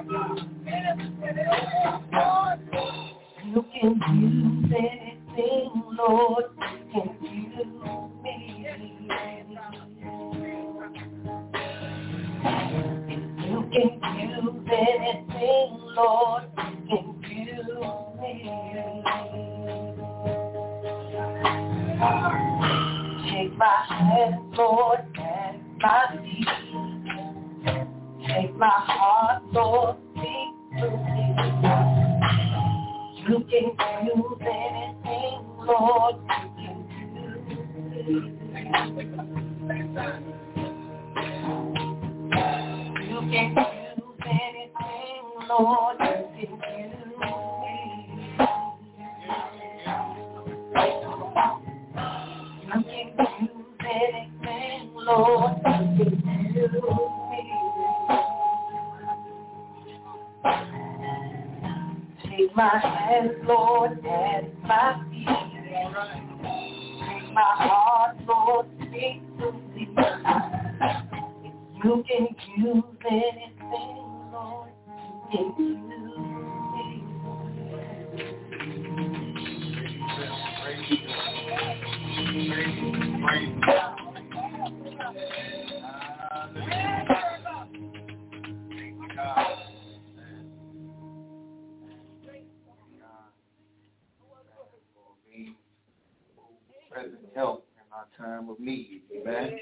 You can use anything, Lord, you can use me. You can use anything, Lord, you can use me. Take my hand, Lord, and my feet. Take my heart, Lord, speak to me. You can use anything, Lord, you can use me. You can use anything, Lord, you can use me. You can use anything, Lord, you can use me. Take my hand, Lord, and my feet. Take my heart, Lord, speak to me. You can use anything, Lord, you can use me. Present help in our time of need, amen.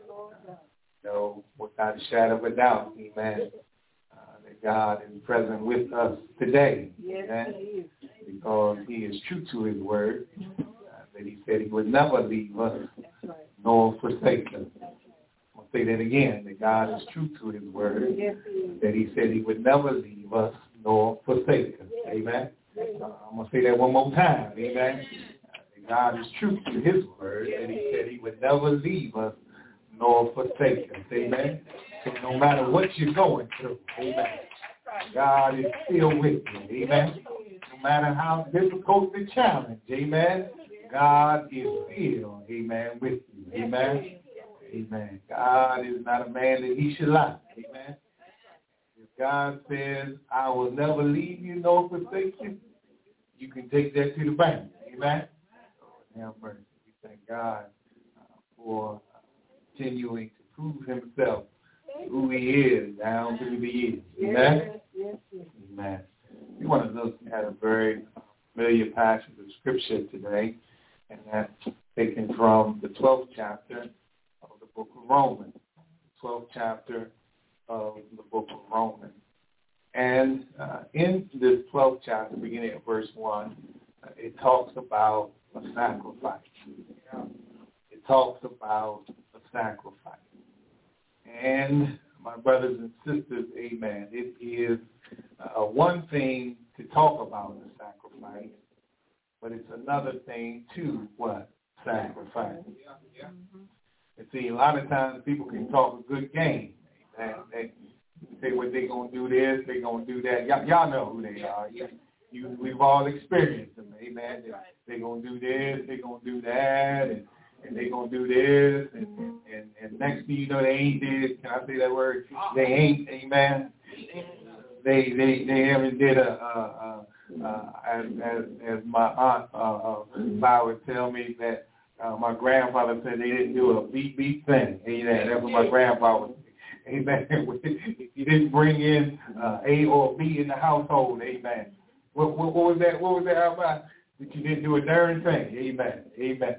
So, without a shadow of a doubt, amen, uh, that God is present with us today, amen, because he is true to his word, uh, that he said he would never leave us nor forsake us. I'll say that again, that God is true to his word, that he said he would never leave us nor forsake us, amen. Uh, I'm going to say that one more time, amen. God is true to his word, and he said he would never leave us nor forsake us, amen. So no matter what you're going through, amen, God is still with you, amen. No matter how difficult the challenge, amen, God is still, amen, with you, amen. Amen. God is not a man that he should lie, amen. If God says, I will never leave you nor forsake you, you can take that to the bank, amen. Have mercy. We thank God uh, for uh, continuing to prove himself who he is down through the years. Amen? Yes, yes, yes. Amen. We want to look at a very familiar passage of Scripture today, and that's taken from the twelfth chapter of the book of Romans. twelfth chapter of the book of Romans. And uh, in this twelfth chapter, beginning at verse one, uh, it talks about a sacrifice. It talks about a sacrifice. And my brothers and sisters, amen, it is uh, one thing to talk about a sacrifice, but it's another thing to what? Sacrifice. And see, a lot of times people can talk a good game. Amen. They say what they're going to do this, they're going to do that. Y- y'all know who they are. You, you, we've all experienced them. Amen. They, they're going to do this, they're going to do that, and, and they're going to do this, and, and, and next thing you know, they ain't did, can I say that word? They ain't, amen. They they they haven't did a, a, a, a as, as as my aunt uh, uh, would tell me that uh, my grandfather said they didn't do a beep beep thing. Amen. That's what my grandfather would say. Amen. If you didn't bring in uh, A or B in the household, amen. What, what, what was that? What was that about? That you didn't do a darn thing. Amen. Amen.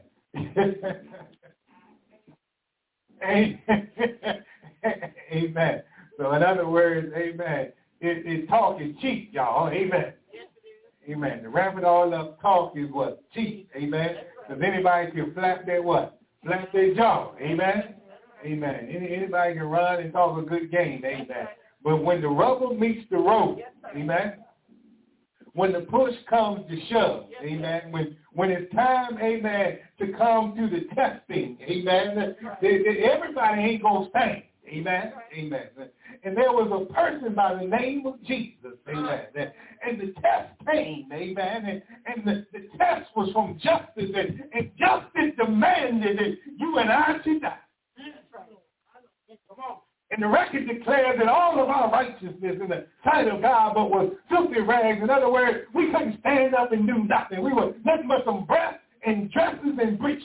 Amen. So in other words, amen. It, it talk is cheap, y'all. Amen. Amen. To wrap it all up, talk is what? Cheap. Amen. Because anybody can flap their what? Flap their jaw. Amen. Amen. Any, anybody can run and talk a good game. Amen. But when the rubber meets the road, amen. When the push comes to shove, amen. When when it's time, amen, to come to the testing, amen, everybody ain't going to stand. Amen. Amen. And there was a person by the name of Jesus. Amen. And the test came. Amen. And, and the, the test was from justice. And, and justice demanded that you and I should die. Come on. And the record declares that all of our righteousness in the sight of God but was filthy rags. In other words, we couldn't stand up and do nothing. We were nothing but some breath and dresses and breeches.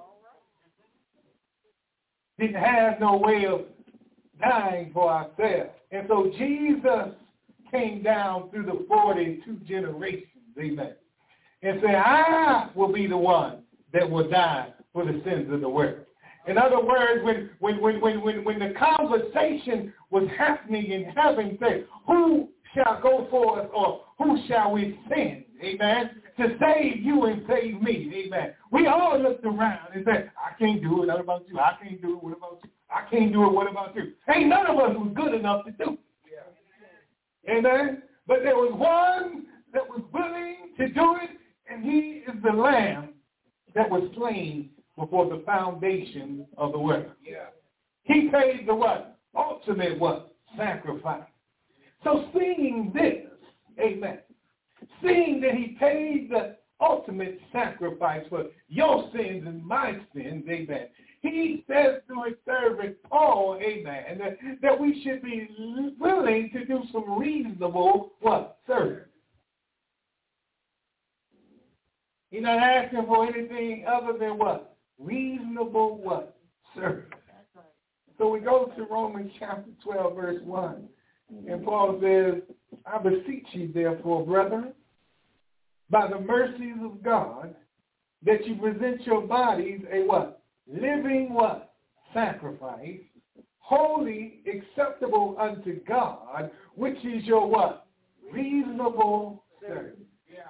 Didn't have no way of dying for ourselves. And so Jesus came down through the forty-two generations, amen, and said, I will be the one that will die for the sins of the world. In other words, when when when when when, when the conversation was happening in heaven, said, who shall go for us, or who shall we send, amen, to save you and save me, amen. We all looked around and said, I can't do it, what about you? I can't do it, what about you? I can't do it, what about you? Ain't none of us was good enough to do it. Amen. But there was one that was willing to do it, and he is the Lamb that was slain before the foundation of the world. Yeah. He paid the what? Ultimate what? Sacrifice. So seeing this, amen, seeing that he paid the ultimate sacrifice for your sins and my sins, amen, he says to his servant Paul, amen, that, that we should be willing to do some reasonable what? Service. He's not asking for anything other than what? Reasonable what? Service. So we go to Romans chapter twelve, verse one. And Paul says, I beseech you, therefore, brethren, by the mercies of God, that you present your bodies a what? Living what? Sacrifice, holy, acceptable unto God, which is your what? Reasonable service. Yeah.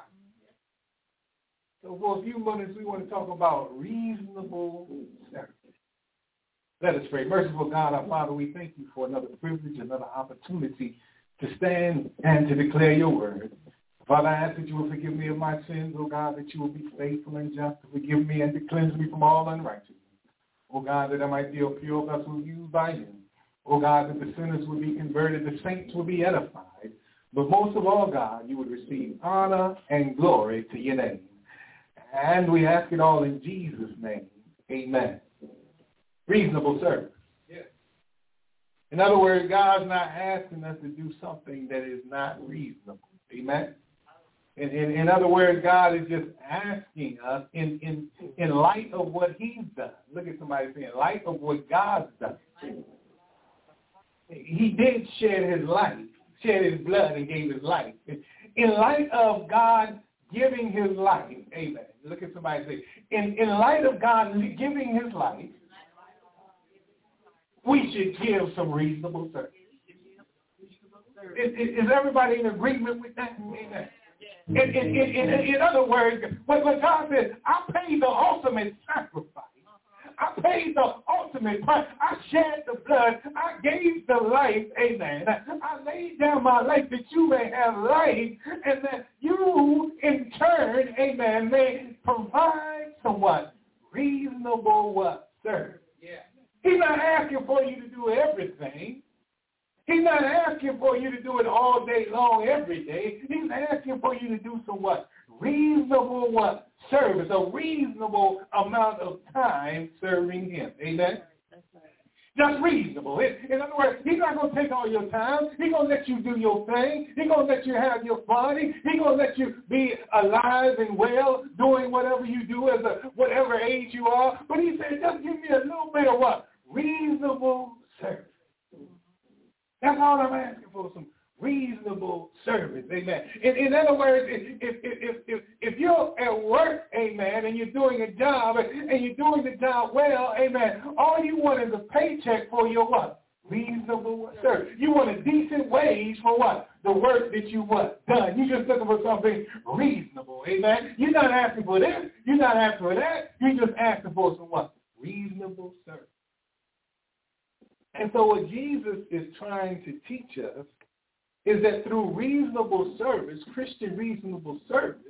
So for a few minutes, we want to talk about reasonable service. Let us pray. Merciful God, our Father, we thank you for another privilege, another opportunity to stand and to declare your word. Father, I ask that you will forgive me of my sins, oh God, that you will be faithful and just to forgive me and to cleanse me from all unrighteousness. Oh God, that I might be a pure vessel used by you. Oh God, that the sinners would be converted, the saints would be edified. But most of all, God, you would receive honor and glory to your name. And we ask it all in Jesus' name. Amen. Reasonable service. Yeah. In other words, God's not asking us to do something that is not reasonable. Amen. In, in, in other words, God is just asking us in, in, in light of what he's done. Look at somebody saying, in light of what God's done. He did shed his life, shed his blood and gave his life. In light of God giving his life, amen. Look at somebody say, in, in light of God giving his life, we should give some reasonable service. Is, is, is everybody in agreement with that? Amen. In, in, in, in, in other words, when, when God says, I paid the ultimate sacrifice, I paid the ultimate price, I shed the blood, I gave the life, amen. I laid down my life that you may have life, and that you, in turn, amen, may provide some what? Reasonable what? Service. Yeah. He's not asking for you to do everything. He's not asking for you to do it all day long, every day. He's asking for you to do some what? Reasonable what? Service, a reasonable amount of time serving him. Amen? That's right. Just reasonable. In other words, he's not going to take all your time. He's going to let you do your thing. He's going to let you have your body. He's going to let you be alive and well, doing whatever you do as a whatever age you are. But he said, just give me a little bit of what? Reasonable service. That's all I'm asking for, some reasonable service, amen. In, in other words, if, if, if, if, if you're at work, amen, and you're doing a job, and you're doing the job well, amen, all you want is a paycheck for your what? Reasonable service. You want a decent wage for what? The work that you what? Done. You're just looking for something reasonable, amen. You're not asking for this. You're not asking for that. You're just asking for some what? Reasonable service. And so what Jesus is trying to teach us is that through reasonable service, Christian reasonable service,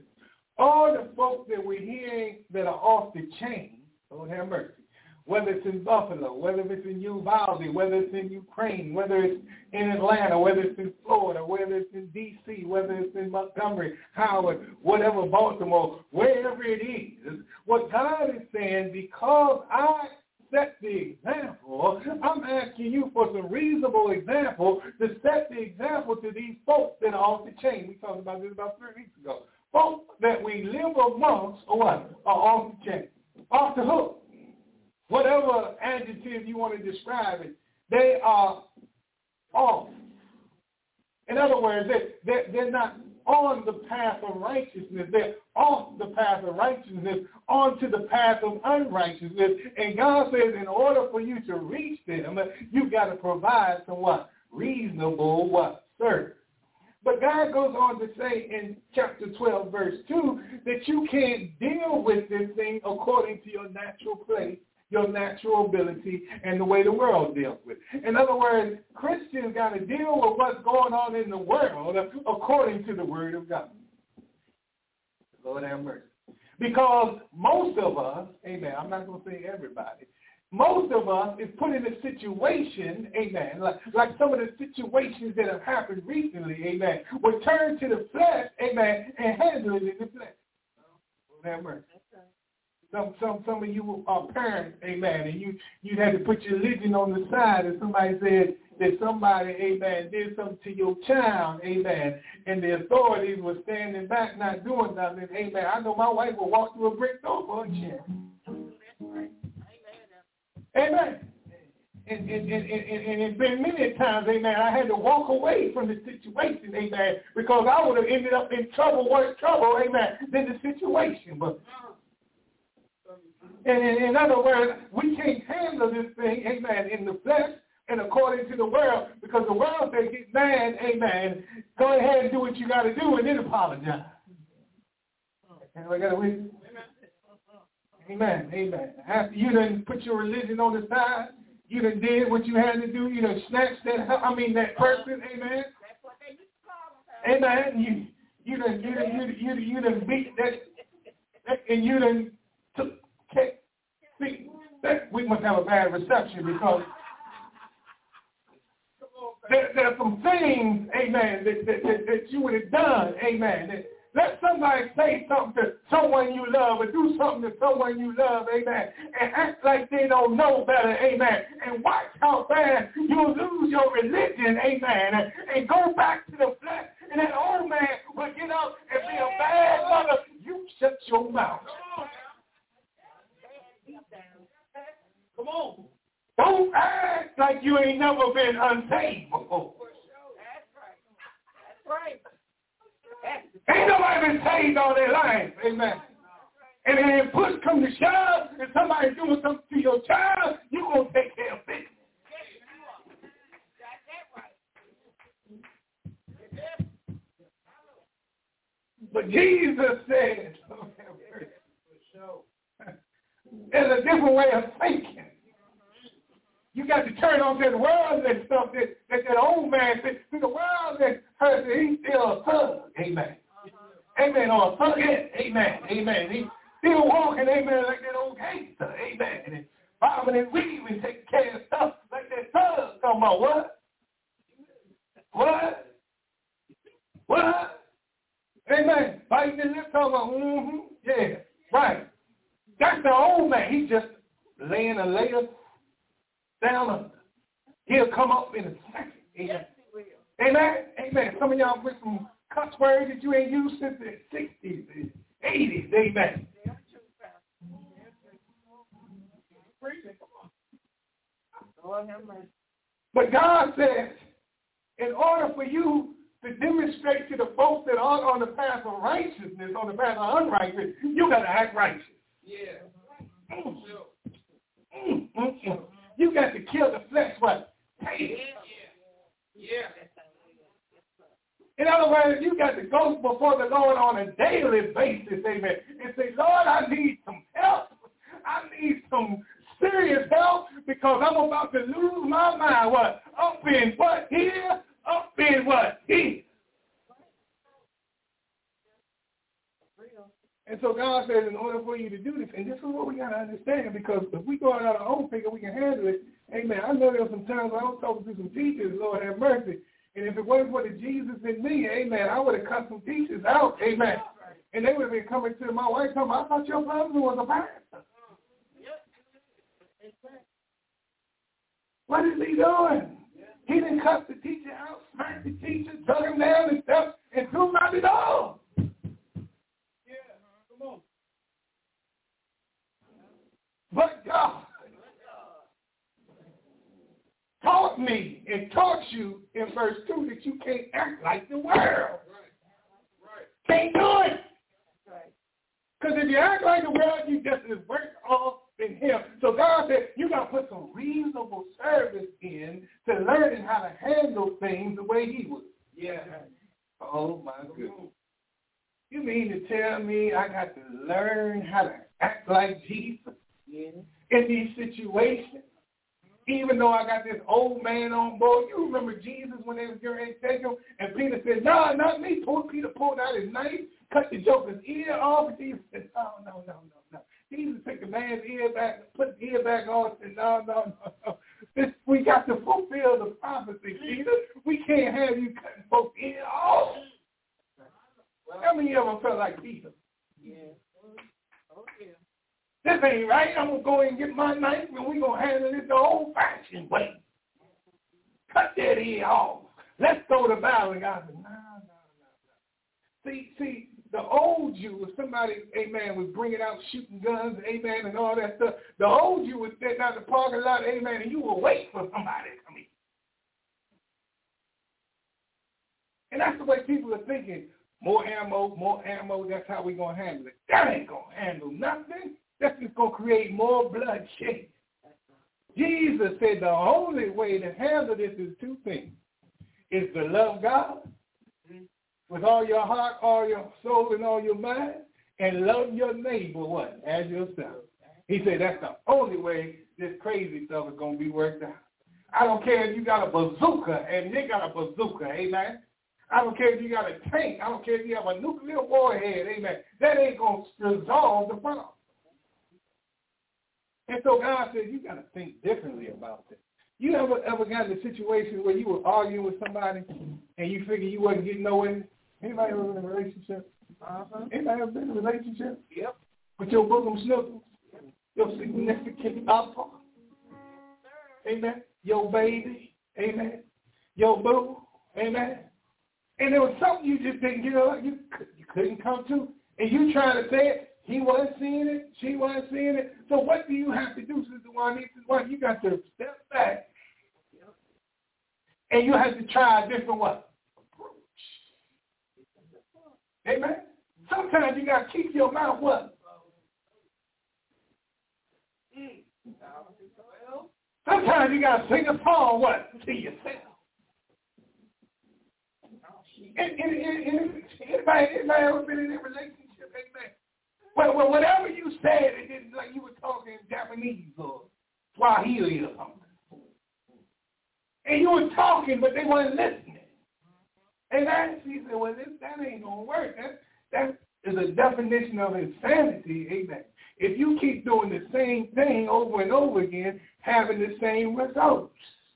all the folks that we're hearing that are off the chain, Lord have mercy, whether it's in Buffalo, whether it's in Uvalde, whether it's in Ukraine, whether it's in Atlanta, whether it's in Florida, whether it's in D C, whether it's in Montgomery, Howard, whatever, Baltimore, wherever it is, what God is saying, because I set the example, I'm asking you for some reasonable example to set the example to these folks that are off the chain. We talked about this about three weeks ago. Folks that we live amongst or what? Are off the chain, off the hook. Whatever adjective you want to describe it, they are off. In other words, they, they, they're not on the path of righteousness. They're off the path of righteousness onto the path of unrighteousness. And God says in order for you to reach them, you've got to provide some what? Reasonable what? Service. But God goes on to say in chapter twelve, verse two, that you can't deal with this thing according to your natural place, your natural ability, and the way the world deals with it. In other words, Christians got to deal with what's going on in the world according to the Word of God. Lord have mercy. Because most of us, amen, I'm not going to say everybody, most of us is put in a situation, amen, like, like some of the situations that have happened recently, amen, will turn to the flesh, amen, and handle it in the flesh. Lord have mercy. Some some some of you are parents, amen, and you you had to put your religion on the side, and somebody said that somebody, amen, did something to your child, amen, and the authorities were standing back, not doing nothing, amen. I know my wife will walk through a brick door for a chair. Amen. And, and, and, and, and it's been many times, amen, I had to walk away from the situation, amen, because I would have ended up in trouble, worse trouble, amen, than the situation. But And in, in other words, we can't handle this thing, amen, in the flesh and according to the world, because the world says get mad, amen, go ahead and do what you got to do and then apologize. And we got to wait. Amen, amen. After you done put your religion on the side, you done did what you had to do, you done snatched that, I mean that person, amen. Amen. You, you done, you done, you done, you done, you done beat that, that, and you done took, okay, see, that, we must have a bad reception because there, there are some things, amen, that, that, that, that you would have done, amen. That, let somebody say something to someone you love or do something to someone you love, amen, and act like they don't know better, amen, and watch how fast you'll lose your religion, amen, and, and go back to the flesh, and that old man will get up and be a bad mother. You shut your mouth. Come on. Don't act like you ain't never been unsaved before. That's right. That's right. Ain't nobody been saved all their life. Amen. And then push come to shove, and somebody doing something to your child, you're going to take care of it. But Jesus said, there's a different way of thinking. You got to turn on that world and stuff that, that that old man said. See, the world that hurts, he's still a thug. Amen. Uh-huh. Amen. Or a thug. Amen. Amen. He's still walking, amen, like that old gangster. Amen. And bobbing and weaving, taking care of stuff like that thug. Talking about what? What? What? Amen. Biting his lips, talking about, mm-hmm. Yeah. Right. That's the old man. He's just laying a layer down under. He'll come up in a second. Amen. Yes, he will. Amen. Amen. Some of y'all put some cuss words that you ain't used since the sixties, eighties. Amen. But God says, in order for you to demonstrate to the folks that aren't on the path of righteousness, on the path of unrighteousness, you got to act righteous. Yeah. Mm. Mm, mm, mm. You got to kill the flesh, what? Hate it. Yeah. In other words, you got to go before the Lord on a daily basis, amen, and say, Lord, I need some help. I need some serious help because I'm about to lose my mind. What? Up in what? Here? Up in what? Here. And so God says, in order for you to do this, and this is what we got to understand, because if we go out our own figure, we can handle it. Amen. I know there were some times I was talking to some teachers, Lord have mercy. And if it wasn't for the Jesus in me, amen, I would have cut some teachers out, amen. And they would have been coming to my wife, telling me, I thought your brother was a pastor. What is he doing? He didn't cut the teacher out, smacked the teacher, took him down and stuff, and threw him out the door. Yeah, come on. But God taught me and taught you in verse two that you can't act like the world. Right. Right. Can't do it. Because if you act like the world, you just is worse off than him. So God said, you got to put some reasonable service in to learning how to handle things the way he would. Yeah. Oh, my goodness. You mean to tell me I got to learn how to act like Jesus yeah. in these situations? Even though I got this old man on board. You remember Jesus when they was getting to take him? And Peter said, no, not me. Peter pulled out his knife, cut the joker's ear off. And Jesus said, no, no, no, no, no. Jesus took the man's ear back, put the ear back on, and said, no, no, no, no. This, we got to fulfill the prophecy, Peter. We can't have you cutting folks' ear off. How many of them felt like Peter? Yeah. Oh, yeah. This ain't right. I'm going to go and get my knife, and we're going to handle this the old-fashioned way. Cut that ear off. Let's go to battle. And God said, no, no, no, no. See, see, the old Jew, if somebody, amen, was bringing out shooting guns, amen, and all that stuff, the old Jew was sitting out in the parking lot, amen, and you will wait for somebody to come in. And that's the way people are thinking. More ammo, more ammo, that's how we're going to handle it. That ain't going to handle nothing. That's just going to create more bloodshed. Jesus said the only way to handle this is two things. Is to love God with all your heart, all your soul, and all your mind, and love your neighbor, what? As yourself. He said that's the only way this crazy stuff is going to be worked out. I don't care if you got a bazooka, and they got a bazooka, amen? I don't care if you got a tank. I don't care if you have a nuclear warhead, amen? That ain't going to resolve the problem. And so God says, you got to think differently about this. You ever ever got in a situation where you were arguing with somebody and you figure you wasn't getting nowhere? Anybody ever in a relationship? Uh-huh. Anybody ever been in a relationship? Yep. With your bosom snuggles? Yep. Your significant other? Amen. Your baby? Amen. Your boo? Amen. And there was something you just didn't get over, you, you couldn't come to, and you trying to say it. He wasn't seeing it. She wasn't seeing it. So what do you have to do, Sister Juanita? You got to step back. And you have to try a different what? Approach. Amen? Sometimes you got to keep your mouth what? Sometimes you got to sing a song what? To yourself. And, and, and, and anybody, anybody ever been in a relationship? Amen? Well, well, whatever you said, it didn't like you were talking Japanese or Swahili or something. And you were talking, but they weren't listening. And that, she said, well, this, that ain't going to work. That, that is a definition of insanity, amen. If you keep doing the same thing over and over again, having the same results.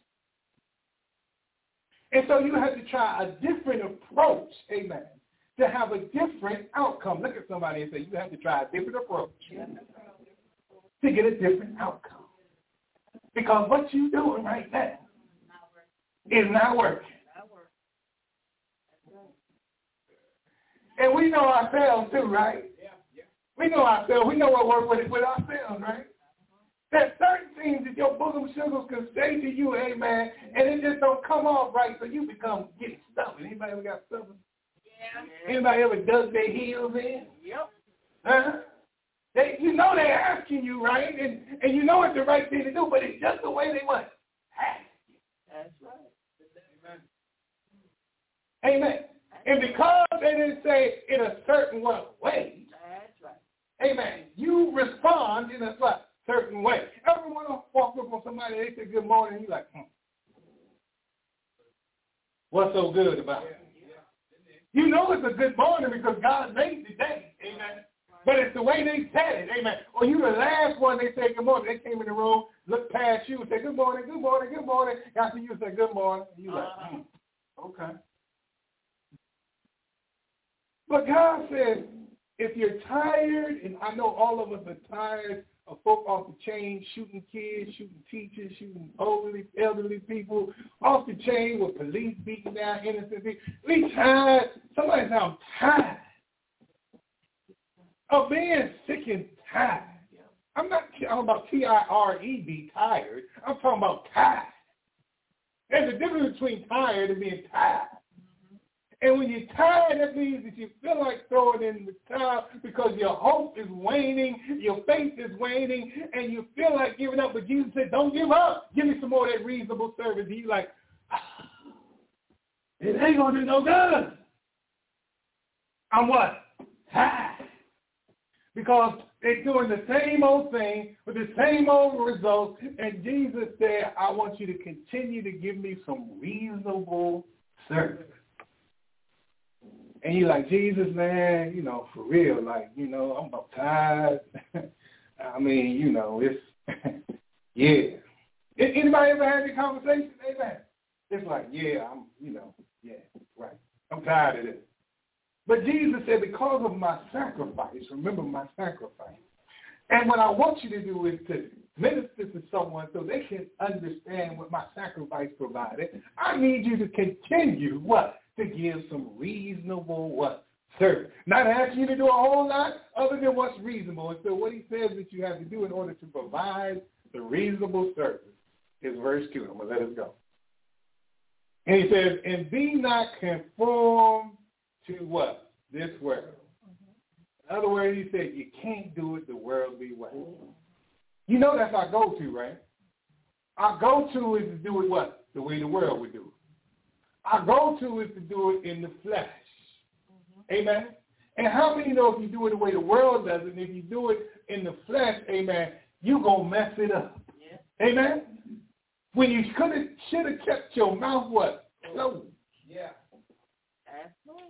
And so you have to try a different approach, amen, to have a different outcome. Look at somebody and say, you have to try a different approach to get a different outcome. Because what you're doing right now is not working. And we know ourselves too, right? We know ourselves. We know what works with it with ourselves, right? There's certain things that your bosom sugars can say to you, amen, and it just don't come off right, so you become getting stubborn. Anybody ever got stubborn? Yeah. Anybody ever dug their heels in? Yep. Huh? They, you know they're asking you, right? And and you know it's the right thing to do, but it's just the way they want. That's right. Amen. Amen. And because they didn't say in a certain what way, that's right. Amen. You respond in a what? Certain way. Everyone walk up on somebody, they say good morning, you like, hmm. What's so good about it? You know it's a good morning because God made the day. Amen. But it's the way they said it, amen. Or you the last one they say good morning. They came in the room, looked past you, and said good morning, good morning, good morning. After you say good morning, you like, hmm, okay. But God says, if you're tired, and I know all of us are tired of folk off the chain, shooting kids, shooting teachers, shooting elderly, elderly people, off the chain with police beating down innocent people. We tired. Somebody said, I'm tired of being sick and tired. I'm not talking about T I R E D, tired. I'm talking about tired. There's a difference between tired and being tired. And when you're tired, that means that you feel like throwing in the towel because your hope is waning, your faith is waning, and you feel like giving up. But Jesus said, don't give up. Give me some more of that reasonable service. And you're like, ah, it ain't going to do no good. I'm what? Tired. Because they're doing the same old thing with the same old results. And Jesus said, I want you to continue to give me some reasonable service. And you're like, Jesus, man, you know, for real, like, you know, I'm about tired. I mean, you know, it's, yeah. Anybody ever had that conversation? Amen. It's like, yeah, I'm, you know, yeah, right. I'm tired of this. But Jesus said, because of my sacrifice, remember my sacrifice. And what I want you to do is to minister to someone so they can understand what my sacrifice provided. I need you to continue, what? To give some reasonable what? Service. Not asking you to do a whole lot other than what's reasonable. And so what he says that you have to do in order to provide the reasonable service is verse two. I'm going to let it go. And he says, and be not conformed to what? This world. In other words, he said, you can't do it the worldly way. You know that's our go-to, right? Our go-to is to do it what? The way the world would do it. Our go-to is to do it in the flesh. Mm-hmm. Amen? And how many know if you do it the way the world does it, and if you do it in the flesh, amen, you're going to mess it up. Yeah. Amen? When you could have, should have kept your mouth what? Closed. Yeah. Absolutely.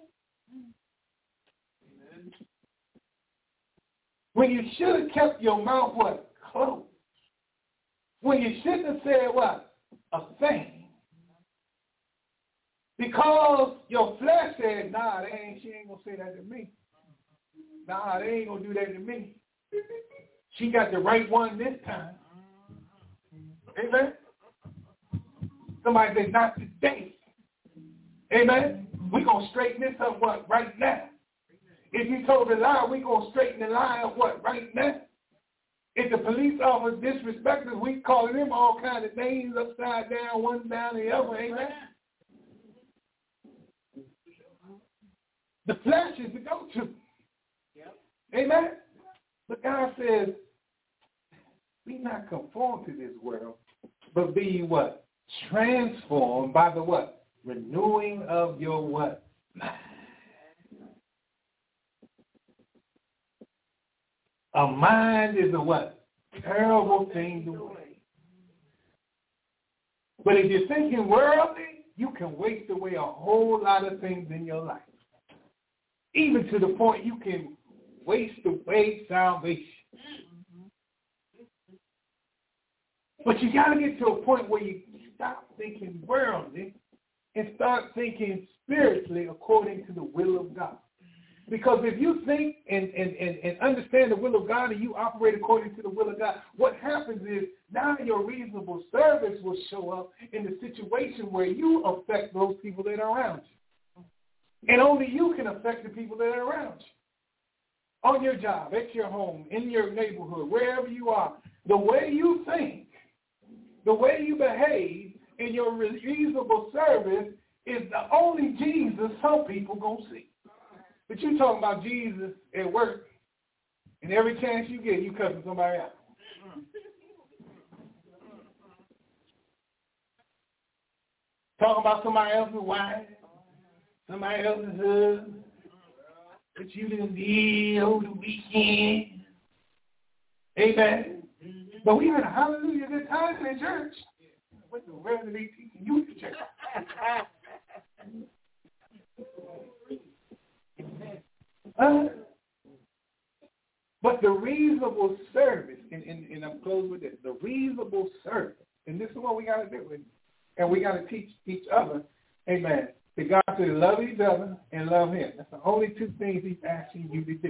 When you should have kept your mouth what? Closed. When you shouldn't have said what? A thing. Because your flesh said, nah, they ain't, she ain't going to say that to me. Nah, they ain't going to do that to me. She got the right one this time. Amen? Somebody said, not today. Amen? We're going to straighten this up what? Right now. If you told a lie, we're going to straighten the lie up what? Right now. If the police officer disrespects us, we calling them all kinds of names upside down, one down the other. Amen? The flesh is the go-to. Yep. Amen? But God says, be not conformed to this world, but be what? Transformed by the what? Renewing of your what? Mind. A mind is a what? Terrible thing to waste. But if you're thinking worldly, you can waste away a whole lot of things in your life. Even to the point you can waste away salvation. But you got to get to a point where you stop thinking worldly and start thinking spiritually according to the will of God. Because if you think and, and, and, and understand the will of God and you operate according to the will of God, what happens is now your reasonable service will show up in the situation where you affect those people that are around you. And only you can affect the people that are around you. On your job, at your home, in your neighborhood, wherever you are, the way you think, the way you behave in your reasonable service is the only Jesus some people going to see. But you talking about Jesus at work, and every chance you get, you cussing somebody out. Talking about somebody else's wife, somebody else's husband, what you done did over the weekend. Amen. But we had a hallelujah good time in church. What the world are they teaching you to church? Uh, But the reasonable service, and, and, and I'm closing with this, the reasonable service, and this is what we got to do, and we got to teach each other, amen, that God said love each other and love him. That's the only two things he's asking you to do.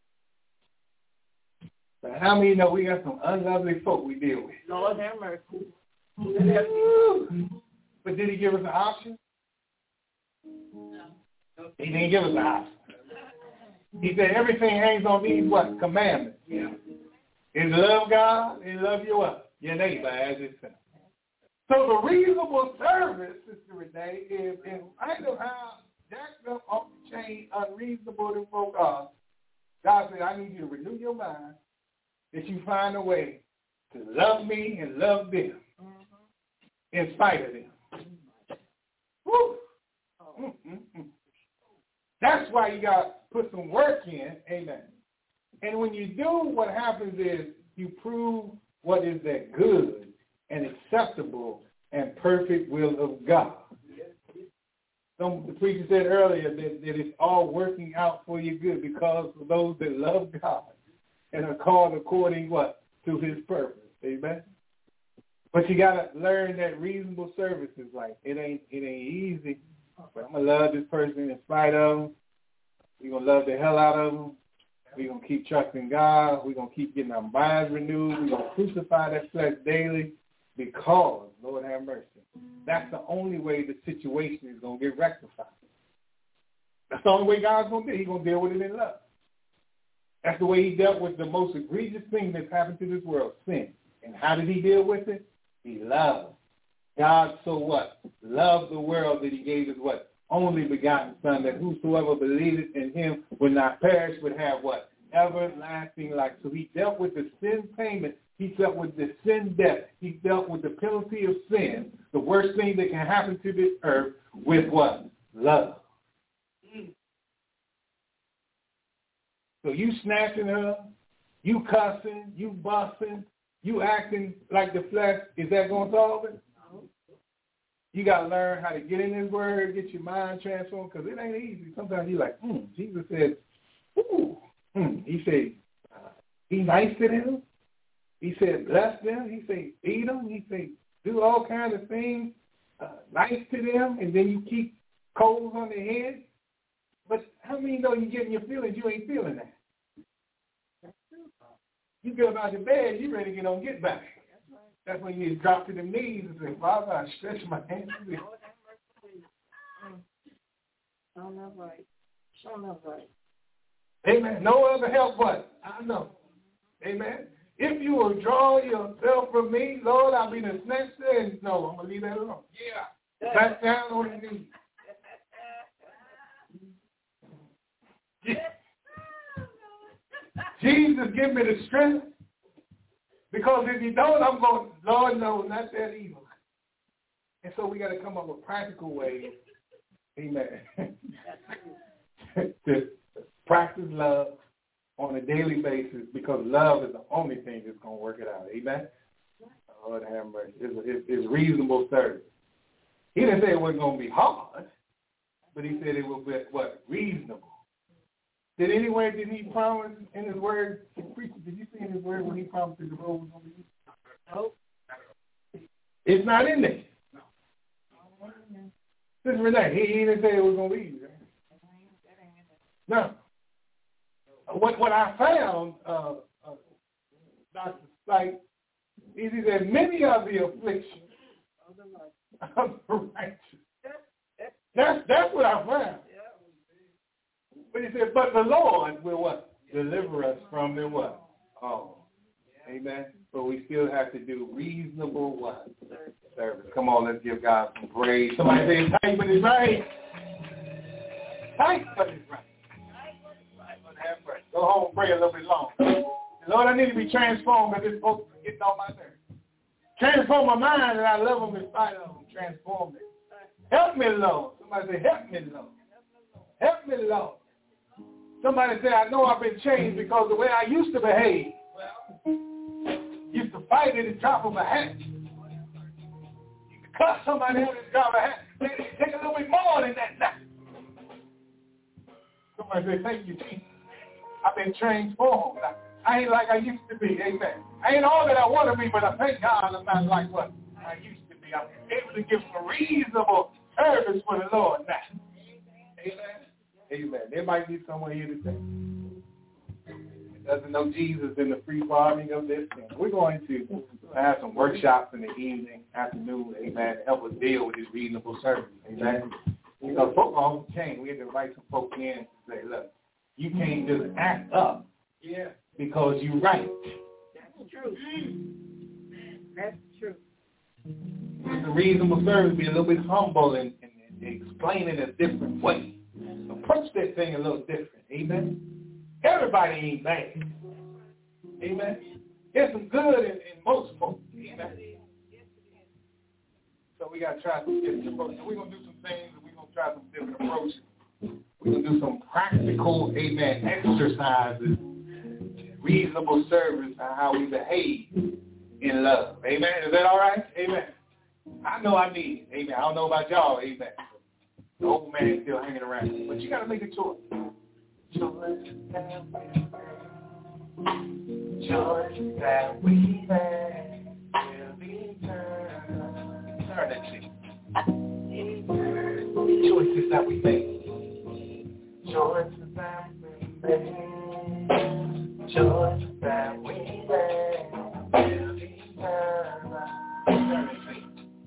But how many know we got some unlovely folk we deal with? Lord have mercy. But did he give us an option? No. He didn't give us an option. He said everything hangs on these what? Commandments. Yeah. Is love God and love your what? Your neighbor as yourself. So the reasonable service, Sister Renee, is in light of how jacked up off the chain, unreasonable to folk are. God said, I need you to renew your mind that you find a way to love me and love them mm-hmm. in spite of them. Woo! Oh. Mm-hmm. That's why you got to put some work in, amen. And when you do, what happens is you prove what is that good and acceptable and perfect will of God. Some, the preacher said earlier that, that it's all working out for your good because of those that love God and are called according what? To his purpose. Amen? But you got to learn that reasonable service is like, it ain't it ain't easy. But I'm going to love this person in spite of them. We're going to love the hell out of them. We're going to keep trusting God. We're going to keep getting our minds renewed. We're going to crucify that flesh daily because, Lord have mercy, that's the only way the situation is going to get rectified. That's the only way God's going to do it. He's going to deal with it in love. That's the way he dealt with the most egregious thing that's happened to this world, sin. And how did he deal with it? He loved. God so what? Loved the world that he gave his what? Only begotten Son, that whosoever believeth in him would not perish, but have what? Everlasting life. So he dealt with the sin payment. He dealt with the sin debt. He dealt with the penalty of sin, the worst thing that can happen to this earth, with what? Love. So you snatching her, you cussing, you busting, you acting like the flesh, is that going to solve it? You got to learn how to get in his word, get your mind transformed, because it ain't easy. Sometimes you're like, hmm, Jesus said, ooh. Hmm. He said, uh, be nice to them. He said, bless them. He said, feed them. He said, do all kinds of things, uh, nice to them, and then you keep coals on their head. But how many know you get in your feelings, you ain't feeling that? You get up out your bed, you ready to get on get back. That's when you drop to the knees and say, Father, I stretch my hands to you. Show enough right. Show enough right. Amen. No other help but I know. Amen. If you will draw yourself from me, Lord, I'll be the snatched there. And no, I'm going to leave that alone. Yeah. Back down on the knees. Jesus, give me the strength. Because if you don't, I'm going, Lord, no, not that evil. And so we got to come up with practical ways, amen, to practice love on a daily basis, because love is the only thing that's going to work it out. Amen? Lord have mercy. It's, it's, it's reasonable service. He didn't say it wasn't going to be hard, but he said it would be, what, reasonable. Did anyway, did he promise in his word, preacher, did you see in his word when he promised that the road was going to be easy? No. It's not in there. No. Sister Renee, he, he didn't say it was going to be easy. Right? No. What what I found, uh, uh, Doctor Sight, is that many of the afflictions of the righteous. That's, that's what I found. But he said, but the Lord will what? Deliver us from the what? Oh. Amen. But we still have to do reasonable what? Service. Come on, let's give God some praise. Somebody say it's tight, but it's right. Tight, but it's right. Go home and pray a little bit longer. Lord, I need to be transformed because this folks are getting on my nerves. Transform my mind and I love them in spite of them. Transform it. Help me, Lord. Somebody say, help me, Lord. Help me, Lord. Somebody say, I know I've been changed because the way I used to behave. Used to fight at the drop of a hat. You could cut somebody at the drop of a hat. Take a little bit more than that now. Somebody say, thank you, Jesus. I've been transformed. I, I ain't like I used to be. Amen. I ain't all that I want to be, but I thank God I'm not like what I used to be. I'm able to give some reasonable service for the Lord now. Amen. Amen. There might be someone here today that doesn't know Jesus in the free pardoning of their sin. We're going to have some workshops in the evening, afternoon, amen, to help us deal with this reasonable service. Amen. Because folk often came. We had to invite some folk in and say, look, you can't just act up yeah. because you're right. That's true. That's true. It's a reasonable service. Be a little bit humble and, and, and explain it a different way. Approach that thing a little different. Amen. Everybody ain't bad. Amen. There's some good in, in most folks. Amen. So we got to try some different approaches. We're going to do some things and we're going to try some different approaches. We're going to do some practical, amen, exercises, reasonable service on how we behave in love. Amen. Is that all right? Amen. I know I need it. Amen. I don't know about y'all. Amen. The old man is still hanging around. But you got to make a choice. Choice that we make. Choice that we make. Will be turned. Turn that shit. Choices that we make. Choices that we make. Choices that we make. Will be turned. Turn that shit.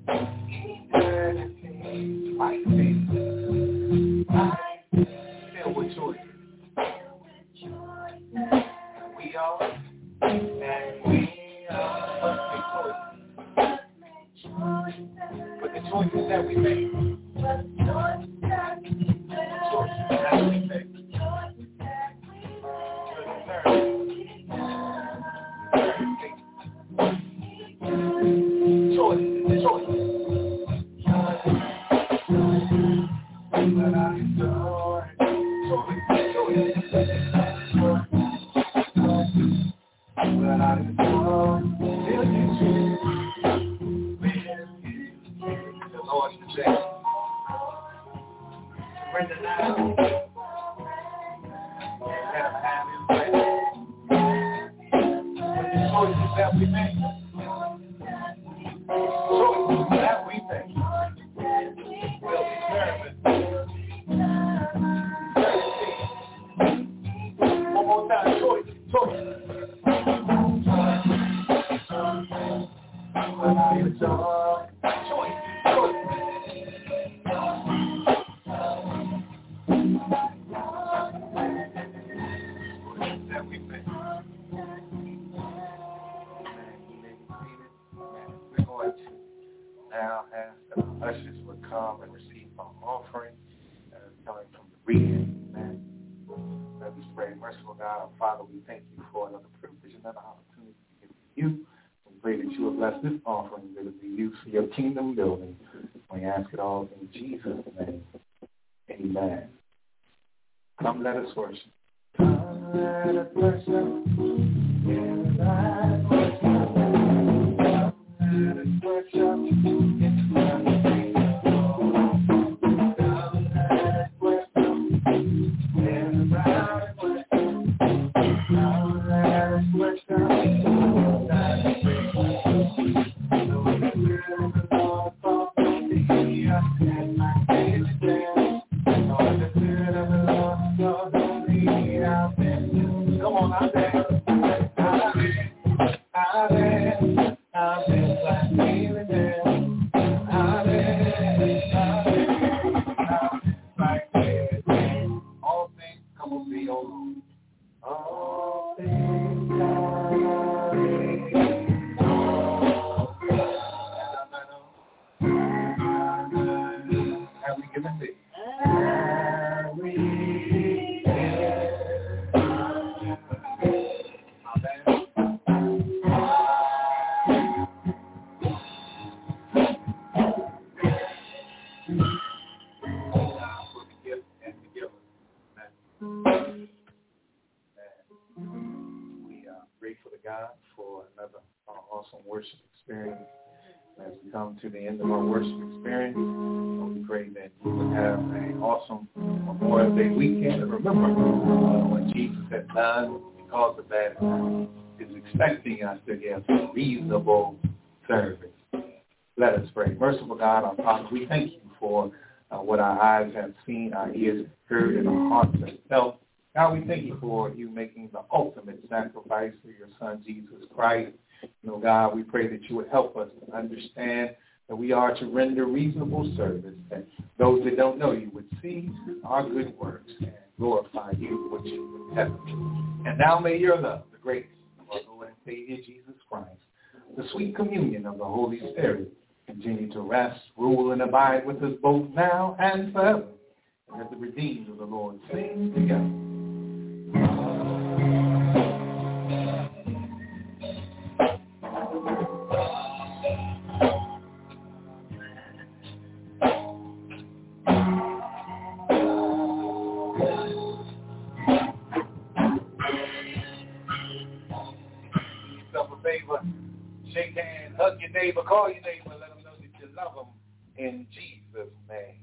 Eternity. Fight me. Fight. Fill with choices. We are. And we are. But the choices that we make. The choices that we make. Choices, choices. But I adore choices, choices. But I adore will you choose? The Lord today. Surrender now. Let him have his way. With the choices that we make. Choices that we make will determine eternity. One more time. Choices, choices. But I adore choices, choices. That we make. We're going to now ask that our ushers would come and receive our offering uh, coming from the reading. Amen. Let us pray. Merciful God, our Father, we thank you for another privilege, another opportunity to give to you. We pray that you will bless this offering that it be used for your kingdom building. We ask it all in Jesus' name. Amen. Come, let us worship. Come, let us worship. In thy worship. Come, let us worship. In thy Come, let us worship. In thy worship. Come, let us worship. In thy Come on, out there. I've been, I've been, I've been like feeling them. I've been, I've been, I've been like feeling them. All things come on me, oh Lord. All things come me, all things. Have we given it? Have we? God for another uh, awesome worship experience. As we come to the end of our worship experience, we pray that we would have an awesome Memorial Day weekend. And remember uh, what Jesus had done because of that, is expecting us to give reasonable service. Let us pray. Merciful God, our Father, we thank you for uh, what our eyes have seen, our ears have heard, and our hearts have felt. God, we thank you for you making the ultimate sacrifice through your Son, Jesus Christ. You know, God, we pray that you would help us to understand that we are to render reasonable service, that those that don't know you would see our good works and glorify you, which you in heaven. And now may your love, the grace of our Lord and Savior Jesus Christ, the sweet communion of the Holy Spirit, continue to rest, rule, and abide with us both now and forever. And let the redeemed of the Lord sing together. Shake hands, hug your neighbor, call your neighbor, let them know that you love them in Jesus' name.